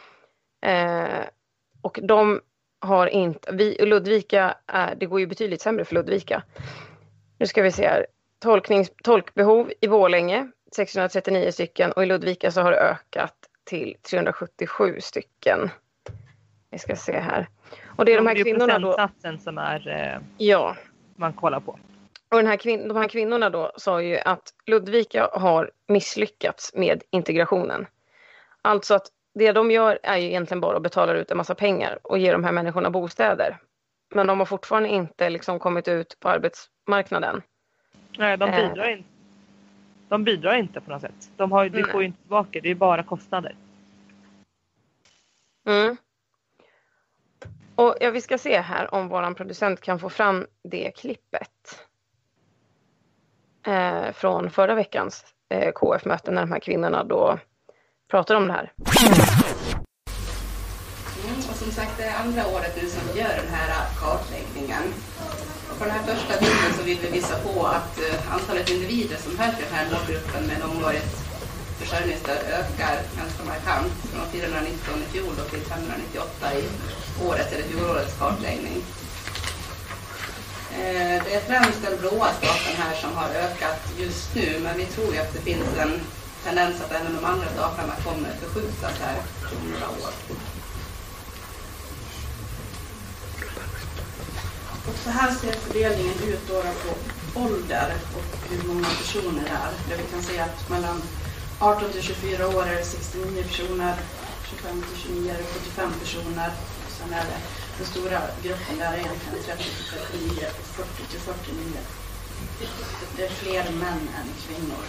Eh, och de har inte, vi, Ludvika är, det går ju betydligt sämre för Ludvika. Nu ska vi se här, Tolknings, tolkbehov i Borlänge sexhundratrettionio stycken, och i Ludvika så har det ökat till trehundrasjuttiosju stycken. Vi ska se här. Och det är de här kvinnorna då. Procentsatsen som är eh, ja. man kollar på. Och den här kvin- de här kvinnorna då sa ju att Ludvika har misslyckats med integrationen. Alltså att det de gör är ju egentligen bara att betala ut en massa pengar och ge de här människorna bostäder. Men de har fortfarande inte liksom kommit ut på arbetsmarknaden. Nej, de bidrar inte. De bidrar inte på något sätt. De har, du får ju inte tillbaka, det är bara kostnader. Mm. Och ja, vi ska se här om våran producent kan få fram det klippet. Eh, från förra veckans eh, K F-möten när de här kvinnorna då pratar om det här. Mm, och som sagt, det är andra året nu som vi gör den här kartläggningen. Och på den här första bilden så vill vi visa på att uh, antalet individer som hör till den här målgruppen med långvarigt försörjningsstöd ökar ganska markant. Från fyrahundranitton i fjol då till femhundranittioåtta i årets eller fjolårets kartläggning. Uh, det är främst den blåa stapeln här som har ökat just nu, men vi tror ju att det finns en tendens att även de andra staplarna kommer förskjutas här om några år. Och så här ser fördelningen ut då på ålder och hur många personer det är. Där vi kan se att mellan arton till tjugofyra år är det sextionio personer, tjugofem till tjugonio är det sjuttiofem personer. Och sen är det den stora gruppen där är egentligen trettio till trettionio och fyrtio till fyrtionio. Det är fler män än kvinnor.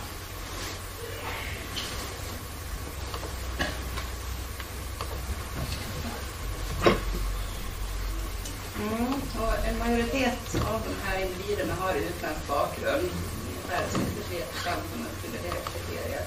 Mm, och en majoritet av de här individerna har utländsk bakgrund. Ungefär sextiotre procent som uppfyller det kriteriet.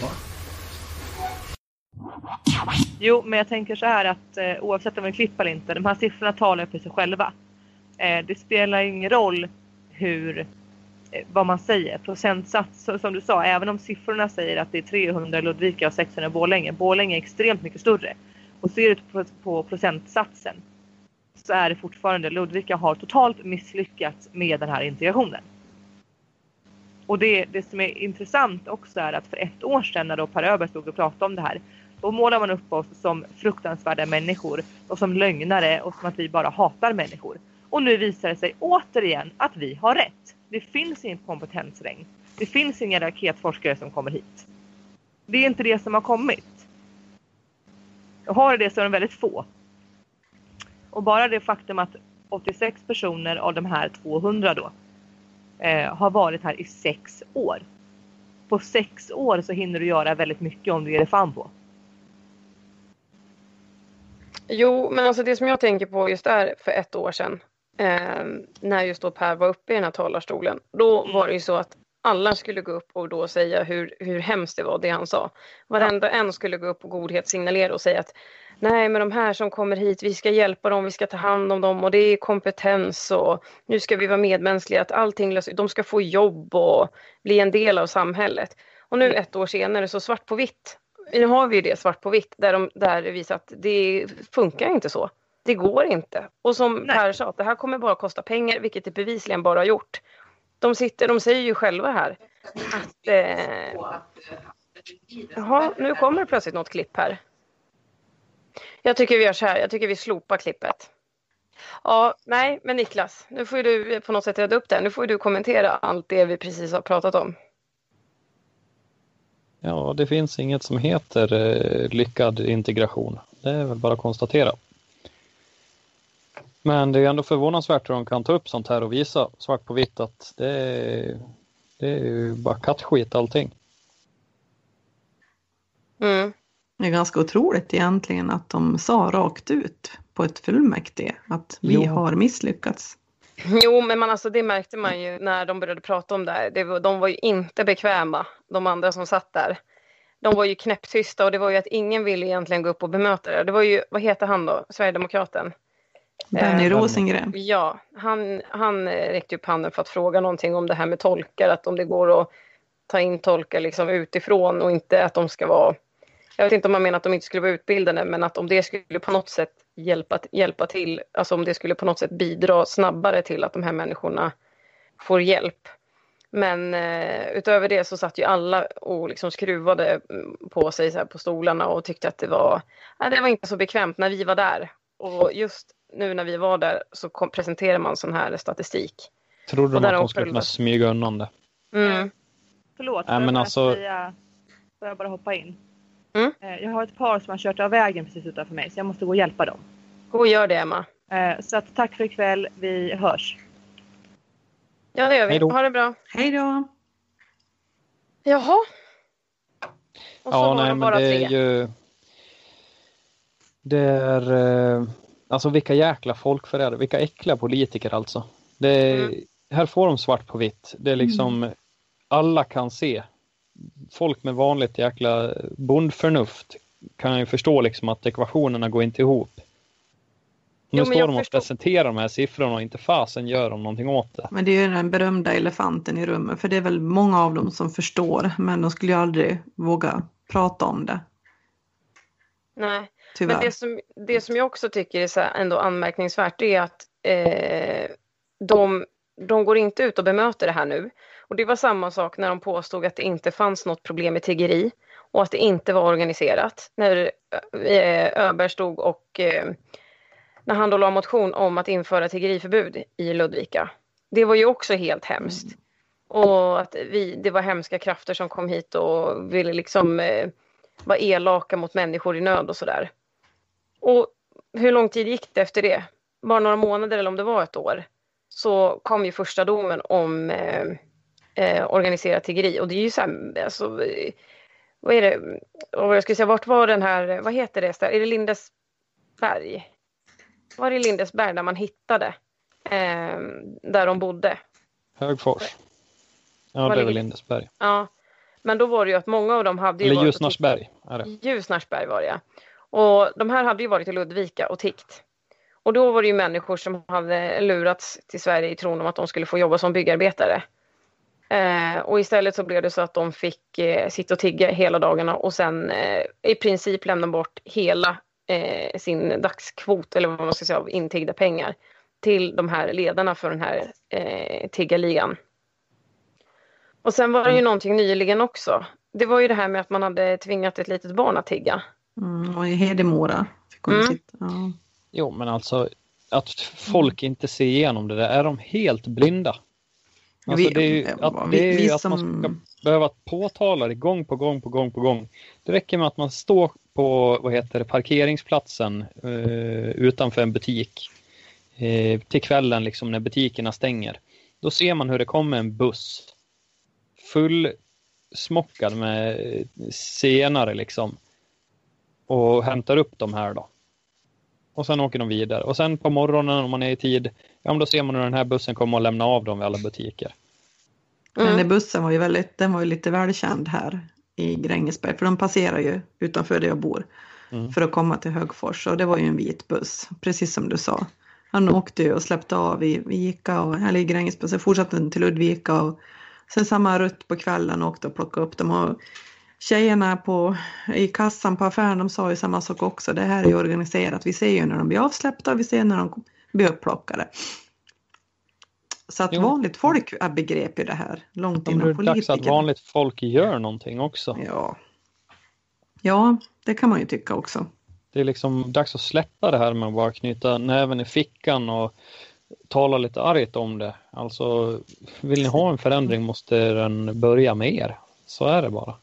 Jo, men jag tänker så här att eh, oavsett om vi klipper eller inte, de här siffrorna talar för sig själva. Eh, det spelar ingen roll hur, eh, vad man säger. Procentsats, som du sa, även om siffrorna säger att det är trehundra i Ludvika och sexhundra i Borlänge. Borlänge är extremt mycket större. Och ser du på, på procentsatsen så är det fortfarande Ludvika har totalt misslyckats med den här integrationen. Och det, det som är intressant också är att för ett år sedan när då Per Öberg stod och pratade om det här, då målar man upp oss som fruktansvärda människor och som lögnare och som att vi bara hatar människor. Och nu visar det sig återigen att vi har rätt. Det finns ingen kompetensregn. Det finns inga raketforskare som kommer hit. Det är inte det som har kommit. Och har det så är de väldigt få. Och bara det faktum att åttiosex personer av de här tvåhundra då eh, har varit här i sex år. På sex år så hinner du göra väldigt mycket om du ger det fan på. Jo, men alltså det som jag tänker på just är för ett år sedan. Eh, när just då Per var uppe i den här talarstolen. Då var det ju så att alla skulle gå upp och då säga hur, hur hemskt det var det han sa. Varenda en skulle gå upp och godhetssignalera och säga att nej, men de här som kommer hit, vi ska hjälpa dem, vi ska ta hand om dem och det är kompetens och nu ska vi vara medmänskliga, att allting, de ska få jobb och bli en del av samhället. Och nu ett år senare så svart på vitt, nu har vi ju det svart på vitt där, de, där det visar att det funkar inte så. Det går inte. Och som nej. Per sa, att det här kommer bara kosta pengar, vilket det bevisligen bara har gjort. De, sitter, de säger ju själva här att eh, jaha, nu kommer plötsligt något klipp här. Jag tycker vi gör så här, jag tycker vi slopar klippet. Ja, nej, men Niklas, nu får du på något sätt reda upp det. Nu får du kommentera allt det vi precis har pratat om. Ja, det finns inget som heter eh, lyckad integration. Det är väl bara att konstatera. Men det är ändå förvånansvärt att de kan ta upp sånt här och visa svart på vitt att det är, det är ju bara kattskit allting. Mm. Det är ganska otroligt egentligen att de sa rakt ut på ett fullmäktige att vi jo. har misslyckats. Jo, men man, alltså, det märkte man ju när de började prata om det här. Det var, de var ju inte bekväma, de andra som satt där. De var ju knäpptysta och det var ju att ingen ville egentligen gå upp och bemöta det. Det var ju, vad heter han då? Sverigedemokraten? Benny Rosengren. Ja, han, han räckte upp handen för att fråga någonting om det här med tolkar. Att om det går att ta in tolkar liksom utifrån och inte att de ska vara... Jag vet inte om man menar att de inte skulle vara utbildade, men att om det skulle på något sätt hjälpa, hjälpa till, alltså om det skulle på något sätt bidra snabbare till att de här människorna får hjälp. Men eh, utöver det så satt ju alla och liksom skruvade på sig så här på stolarna och tyckte att det var, nej, det var inte så bekvämt när vi var där. Och just nu när vi var där så kom, presenterar man sån här statistik. Trodde de att de skulle kunna smyga undan det? Mm. Förlåt, Nej, men alltså... säga, får jag bara hoppa in? Mm. Jag har ett par som har kört av vägen precis utanför mig, så jag måste gå och hjälpa dem. Gå och gör det, Emma. Så att, tack för ikväll, vi hörs. Ja, det gör vi. Hejdå. Ha det bra. Hej då. Jaha. Och så ja, var nej, det men bara det är tre. ju... Det är... Alltså vilka jäkla folkförrädare, vilka äckliga politiker alltså. Det är, mm. Här får de svart på vitt. Det är liksom... Mm. Alla kan se. Folk med vanligt jäkla bondförnuft kan ju förstå liksom att ekvationerna går inte ihop. Nu jo, står de och förstår. presenterar de här siffrorna och inte fasen gör de någonting åt det. Men det är ju den berömda elefanten i rummet. För det är väl många av dem som förstår. Men de skulle ju aldrig våga prata om det. Nej, tyvärr. Men det som, det som jag också tycker är så här ändå anmärkningsvärt är att eh, de, de går inte ut och bemöter det här nu. Och det var samma sak när de påstod att det inte fanns något problem med tiggeri och att det inte var organiserat. När eh, Öberg stod och eh, när han då la motion om att införa tiggeriförbud i Ludvika. Det var ju också helt hemskt. Mm. Och att vi, det var hemska krafter som kom hit och ville liksom eh, vara elaka mot människor i nöd och sådär. Och hur lång tid gick det efter det? Bara några månader eller om det var ett år. Så kom ju första domen om... Eh, Eh, organiserat tiggeri. Och det är ju så här, alltså, eh, vad är det? Och jag skulle säga, vart var den här, vad heter det? Är det Lindesberg? Var det Lindesberg där man hittade? Eh, där de bodde? Högfors. Ja, var det är väl Lindesberg. Ja, men då var det ju att många av dem hade ju Eller Ljusnarsberg. Är det? Ljusnarsberg var det, ja. Och de här hade ju varit i Ludvika och tiggt. Och då var det ju människor som hade lurats till Sverige i tron om att de skulle få jobba som byggarbetare. Eh, och istället så blev det så att de fick eh, sitta och tigga hela dagarna och sen eh, i princip lämna bort hela eh, sin dagskvot eller vad man ska säga av intiggda pengar till de här ledarna för den här eh, tiggarligan. Och sen var det ju någonting nyligen också. Det var ju det här med att man hade tvingat ett litet barn att tigga. Mm, och i Hedemora fick hon Mm. sitta. Ja. Jo, men alltså att folk inte ser igenom det där, är de helt blinda? Alltså Vi- det är ju vi- att, vi- det är ju vi att som- man ska behöva påtala det gång på gång på gång på gång. Det räcker med att man står på, vad heter det, parkeringsplatsen eh, utanför en butik eh, till kvällen liksom när butikerna stänger. Då ser man hur det kommer en buss full smockad med senare liksom och hämtar upp de här då. Och sen åker de vidare. Och sen på morgonen om man är i tid, ja men då ser man hur den här bussen kommer att lämna av dem vid alla butiker. Den Mm. där bussen var ju väldigt, den var ju lite välkänd här i Grängesberg. För de passerar ju utanför där jag bor. Mm. För att komma till Högfors. Och det var ju en vit buss. Precis som du sa. Han åkte ju och släppte av i Vika. Och, eller i Grängesberg. Sen fortsatte den till Ludvika. Och sen samma rutt på kvällen åkte och plockade upp dem. Och tjejerna på, i kassan på affären, de sa ju samma sak också. Det här är ju organiserat. Vi ser ju när de blir avsläppta. Och vi ser när de blir upplockade. Så att Jo. vanligt folk är begrep ju det här. Långt Det är innan dags att politikerna. vanligt folk gör någonting också. Ja. Ja, det kan man ju tycka också. Det är liksom dags att släppa det här med att bara knyta näven i fickan och tala lite argt om det. Alltså, vill ni ha en förändring måste den börja med er. Så är det bara.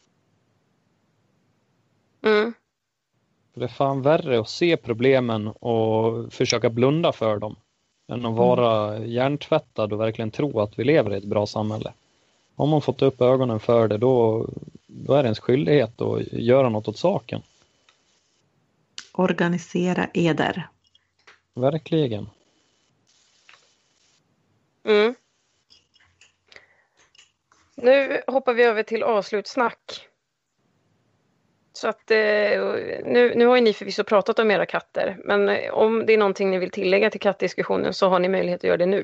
Mm. För det är fan värre att se problemen och försöka blunda för dem än att vara hjärntvättad och verkligen tro att vi lever i ett bra samhälle. Om man fått upp ögonen för det, då, då är det ens skyldighet att göra något åt saken. Organisera eder. Verkligen. Mm. Nu hoppar vi över till avslutsnack. Så att eh, nu, nu har ju ni förvisso pratat om era katter. Men eh, om det är någonting ni vill tillägga till kattdiskussionen så har ni möjlighet att göra det nu.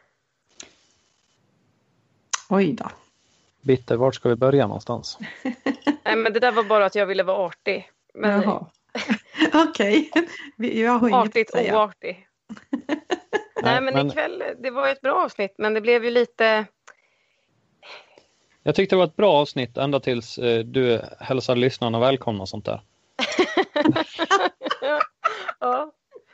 Oj då. Bitter, vart ska vi börja någonstans? Nej, men det där var bara att jag ville vara artig. Men Jaha. Okej. Vi- Jag har inget artigt att säga. oartig. Nej, men, men- ikväll, det var ett bra avsnitt, men det blev ju lite... Jag tyckte det var ett bra avsnitt ända tills eh, du hälsade lyssnarna välkomna och sånt där. ja.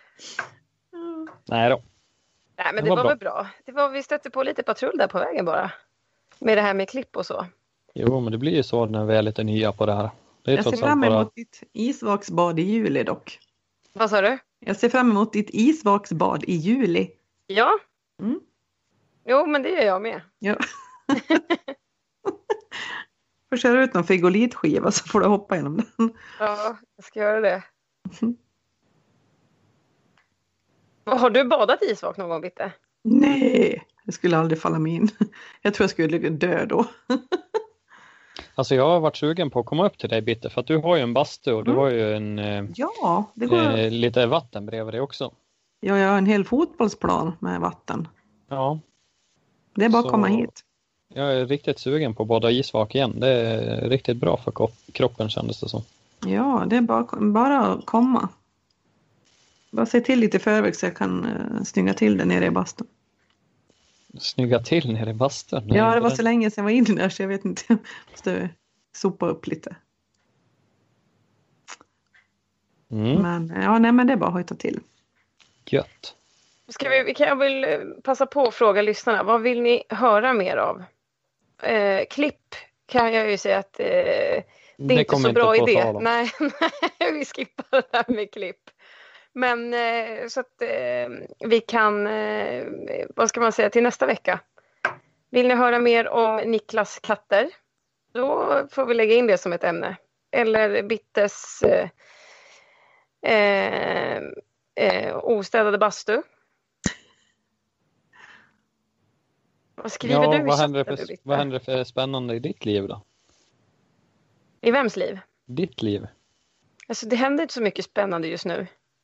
Nej då. Nej, men Det det var var, bra. väl bra. Det var, vi stötte på lite patrull där på vägen bara. Med det här med klipp och så. Jo, men det blir ju så när vi är lite nya på det här. Det är Jag ser trots allt fram bara... emot ditt isvaksbad i juli dock. Vad sa du? Jag ser fram emot ditt isvaksbad i juli. Ja. Mm. Jo, men det gör jag med. Ja. Får köra ut någon frigolitskiva så får du hoppa genom den. Ja, jag ska göra det. Har du badat i isvak någon gång, Bitte? Nej, det skulle aldrig falla mig in. Jag tror jag skulle dö då. Alltså jag har varit sugen på att komma upp till dig, Bitte, för att du har ju en bastu och du Mm. har ju en, eh, Ja, det går. eh, lite vatten bredvid dig också. Ja, jag har en hel fotbollsplan med vatten. Ja, Det är bara Så- att komma hit. jag är riktigt sugen på att bada isvak igen. Det är riktigt bra för kop- kroppen kändes det som. Ja, det är bara, bara att komma. Bara se till lite i förväg så jag kan uh, snygga till det nere i bastun. Snygga till nere i bastun. Nej, Ja, det inte var den. så länge sedan jag var inne där så jag vet inte. Jag måste sopa upp lite. Mm, Men ja, nej men det är bara att hojta till. gött. Ska vi, vi kan jag vill eh, passa på att fråga lyssnarna. Vad vill ni höra mer av? Eh, klipp kan jag ju säga att eh, det är inte så bra på idé. tal om. Nej, nej, vi skippar det här med klipp. Men eh, så att eh, vi kan, eh, vad ska man säga, till nästa vecka. Vill ni höra mer om Niklas katter? Då får vi lägga in det som ett ämne. Eller Bittes eh, eh, eh, ostädade bastu. Vad skriver Ja, du i vad händer, chatten, för, Bitte? vad händer för spännande i ditt liv då? I vems liv? Ditt liv? Alltså det händer inte så mycket spännande just nu.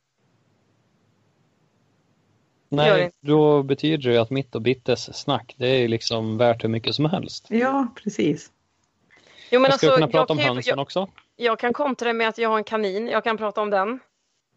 Gör det Nej, inte. då betyder det ju att mitt och Bittes snack, det är liksom värt hur mycket som helst. Ja, precis. Jo, men jag skulle alltså, kunna prata om kan ju- hönsen jag, också. jag kan kontra med att jag har en kanin. Jag kan prata om den.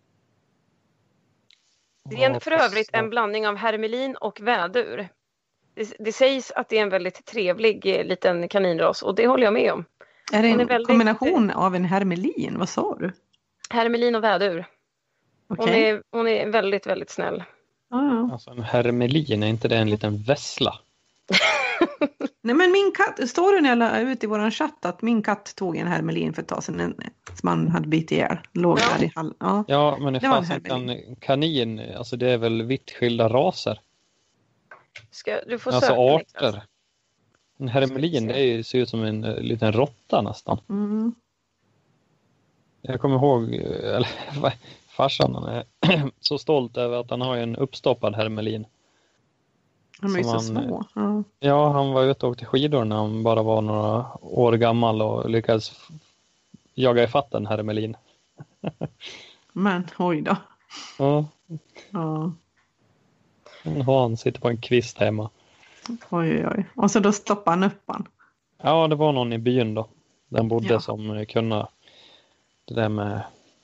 Det är en, Ja, för övrigt fast- en blandning av hermelin och vädur. det, det sägs att det är en väldigt trevlig eh, liten kaninras och det håller jag med om. Är det en Hon är väldigt- kombination av en hermelin? Vad sa du? Hermelin och vädur. Hon, Okej. är, hon är väldigt, väldigt snäll. Ja, ja. Alltså en hermelin, är inte det en liten vessla? Nej, men min katt, står det när jag la ut i våran chatt att min katt tog en hermelin för ett tag sedan, en, som man hade bitit ihjäl. Låg Ja. där i hall. Ja. Ja, men det Det var en fanns hermelin. en kanin, alltså det är väl vitt skilda raser. Ska, du får Alltså söka, Niklas. arter. En hermelin, det är ju, ser ut som en eh, liten råtta nästan. Mm. Jag kommer ihåg, eh, eller farsan, han är så stolt över att han har en uppstoppad hermelin. De är ju så Som man- små. Ja. Ja, han var ute och åkte skidor när han bara var några år gammal och lyckades f- jaga ifatt en hermelin. Men oj då. Ja, Ja. en han sitter på en kvist hemma. Oj, oj, oj. Och så då stoppar han upp han. Ja, det var någon i byn då. Den bodde Ja. som eh, kunde det där med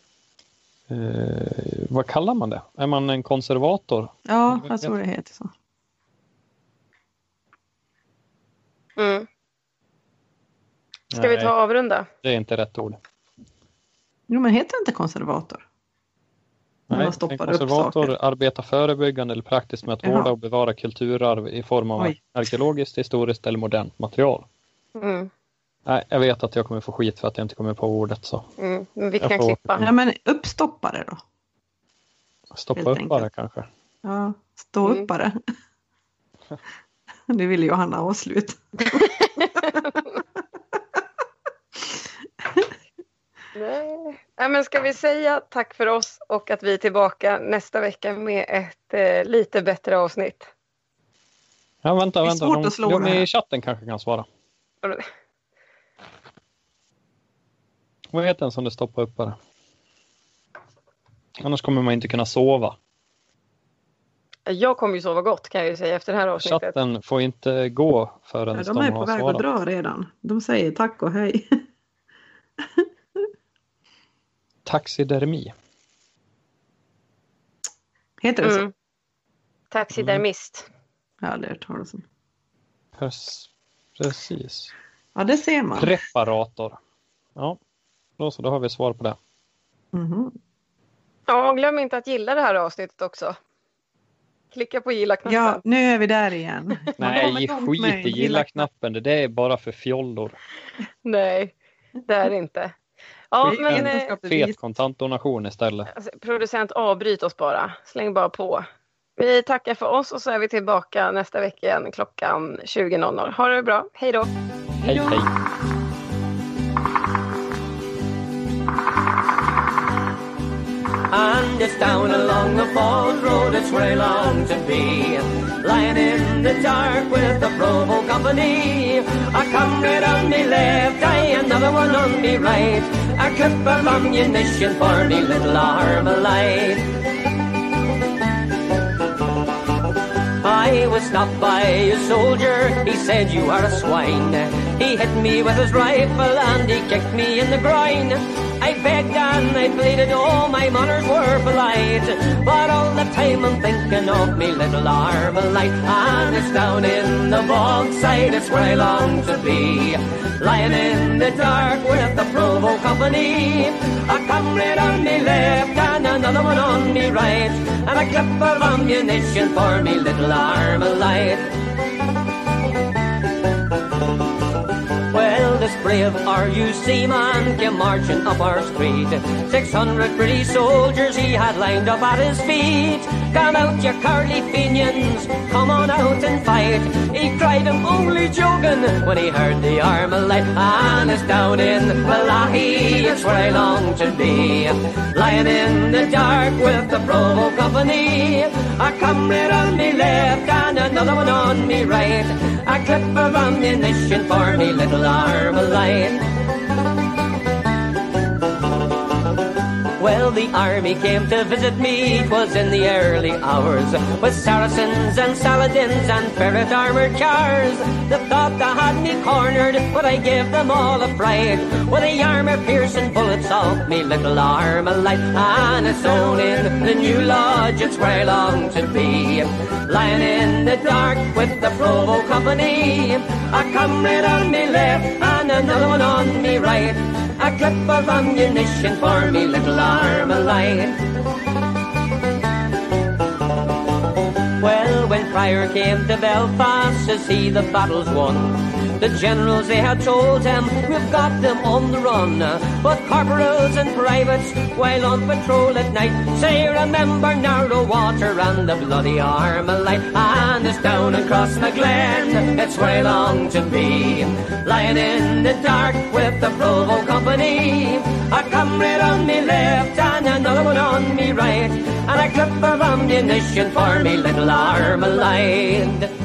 eh, vad kallar man det? Är man en konservator? Ja, jag tror det heter så. Mm. Ska vi Nej, ta och avrunda? det är inte rätt ord. Jo, men heter det inte konservator? När Nej, man en stoppar upp konservator saker. arbetar förebyggande eller praktiskt med att Jaha. vårda och bevara kulturarv i form av Oj. arkeologiskt, historiskt eller modernt material. Mm. Nej, jag vet att jag kommer få skit för att jag inte kommer på ordet, så Mm. Men vi Jag kan får- klippa. Ja, men uppstoppare då? stoppa Helt upp enkelt. bara kanske. Ja, stå Mm. uppare. Det vill Johanna avsluta. Nej. Ja, men ska vi säga tack för oss och att vi är tillbaka nästa vecka med ett eh, lite bättre avsnitt. Ja, vänta, Det är vänta. svårt De, att slå de det här. i chatten kanske kan svara. Vad heter den som det stoppar upp bara? Annars kommer man inte kunna sova. Jag kommer ju sova gott kan jag ju säga efter det här avsnittet. Chatten får inte gå förrän Ja, de, de är på har väg att svarat. dra redan. De säger tack och hej. Taxidermi. Heter det så? Mm. Taxidermist. Ja, det är talas om. Pers- Precis. Ja, det ser man. Preparator. Ja, då så, då har vi svar på det. Mhm. Ja, glöm inte att gilla det här avsnittet också. Klicka på gilla-knappen. Ja, nu är vi där igen. Nej, Ja, men skit med i gilla-knappen. Det där är bara för fjollor. Nej, det är det inte. Ja, Skit i men eh, vetenskapligt Fet vis. kontantdonation istället. alltså, producent, avbryt oss bara. Släng bara på. Vi tackar för oss och så är vi tillbaka nästa vecka igen klockan tjugo noll noll. Ha det bra. Hej då. Hej, hej. And it's down along the falls road, it's where I long to be. Lying in the dark with the Provo Company. A comrade on me left, I another one on me right. A clip of ammunition for me little Armalite. I was stopped by a soldier, he said you are a swine. He hit me with his rifle and he kicked me in the groin. I begged and I pleaded, oh my manners were polite. But all the time I'm thinking of me little Armalite. And it's down in the bog side, it's where I long to be. Lying in the dark with the Provo Company. A comrade on me left and another one on me right. And a clip of ammunition for me little Armalite. Well, this brave R U C man came marching up our street. Six hundred British soldiers he had lined up at his feet. Come out, you curly fenians, come on out and fight. He cried, I'm only joking, when he heard the Armalite. And it's down in Wallahi, it's where I long to be. Lying in the dark with the Provo Company. A comrade on me left and another one on me right. A clip of ammunition for me little Armalite. Well, the army came to visit me, 'twas in the early hours, with Saracens and Saladins and ferret armoured cars. They thought they had me cornered, but I gave them all a fright, with the armour-piercing bullets of me little Armalite. And it's down in the New Lodge, it's where I long to be. Lying in the the dark with the Provo Company. A comrade on me left and another one on me right. A clip of ammunition for me little Armalite. Well, when Pryor came to Belfast to see the battles won, the generals they had told him, we've got them on the run. But corporals and privates, while on patrol at night, say remember narrow water and the bloody Armalite. And it's down across the glen, it's where I long to be, lying in the dark with the Provo Company. A comrade on me left and another one on me right, and a clip of ammunition for me little Armalite.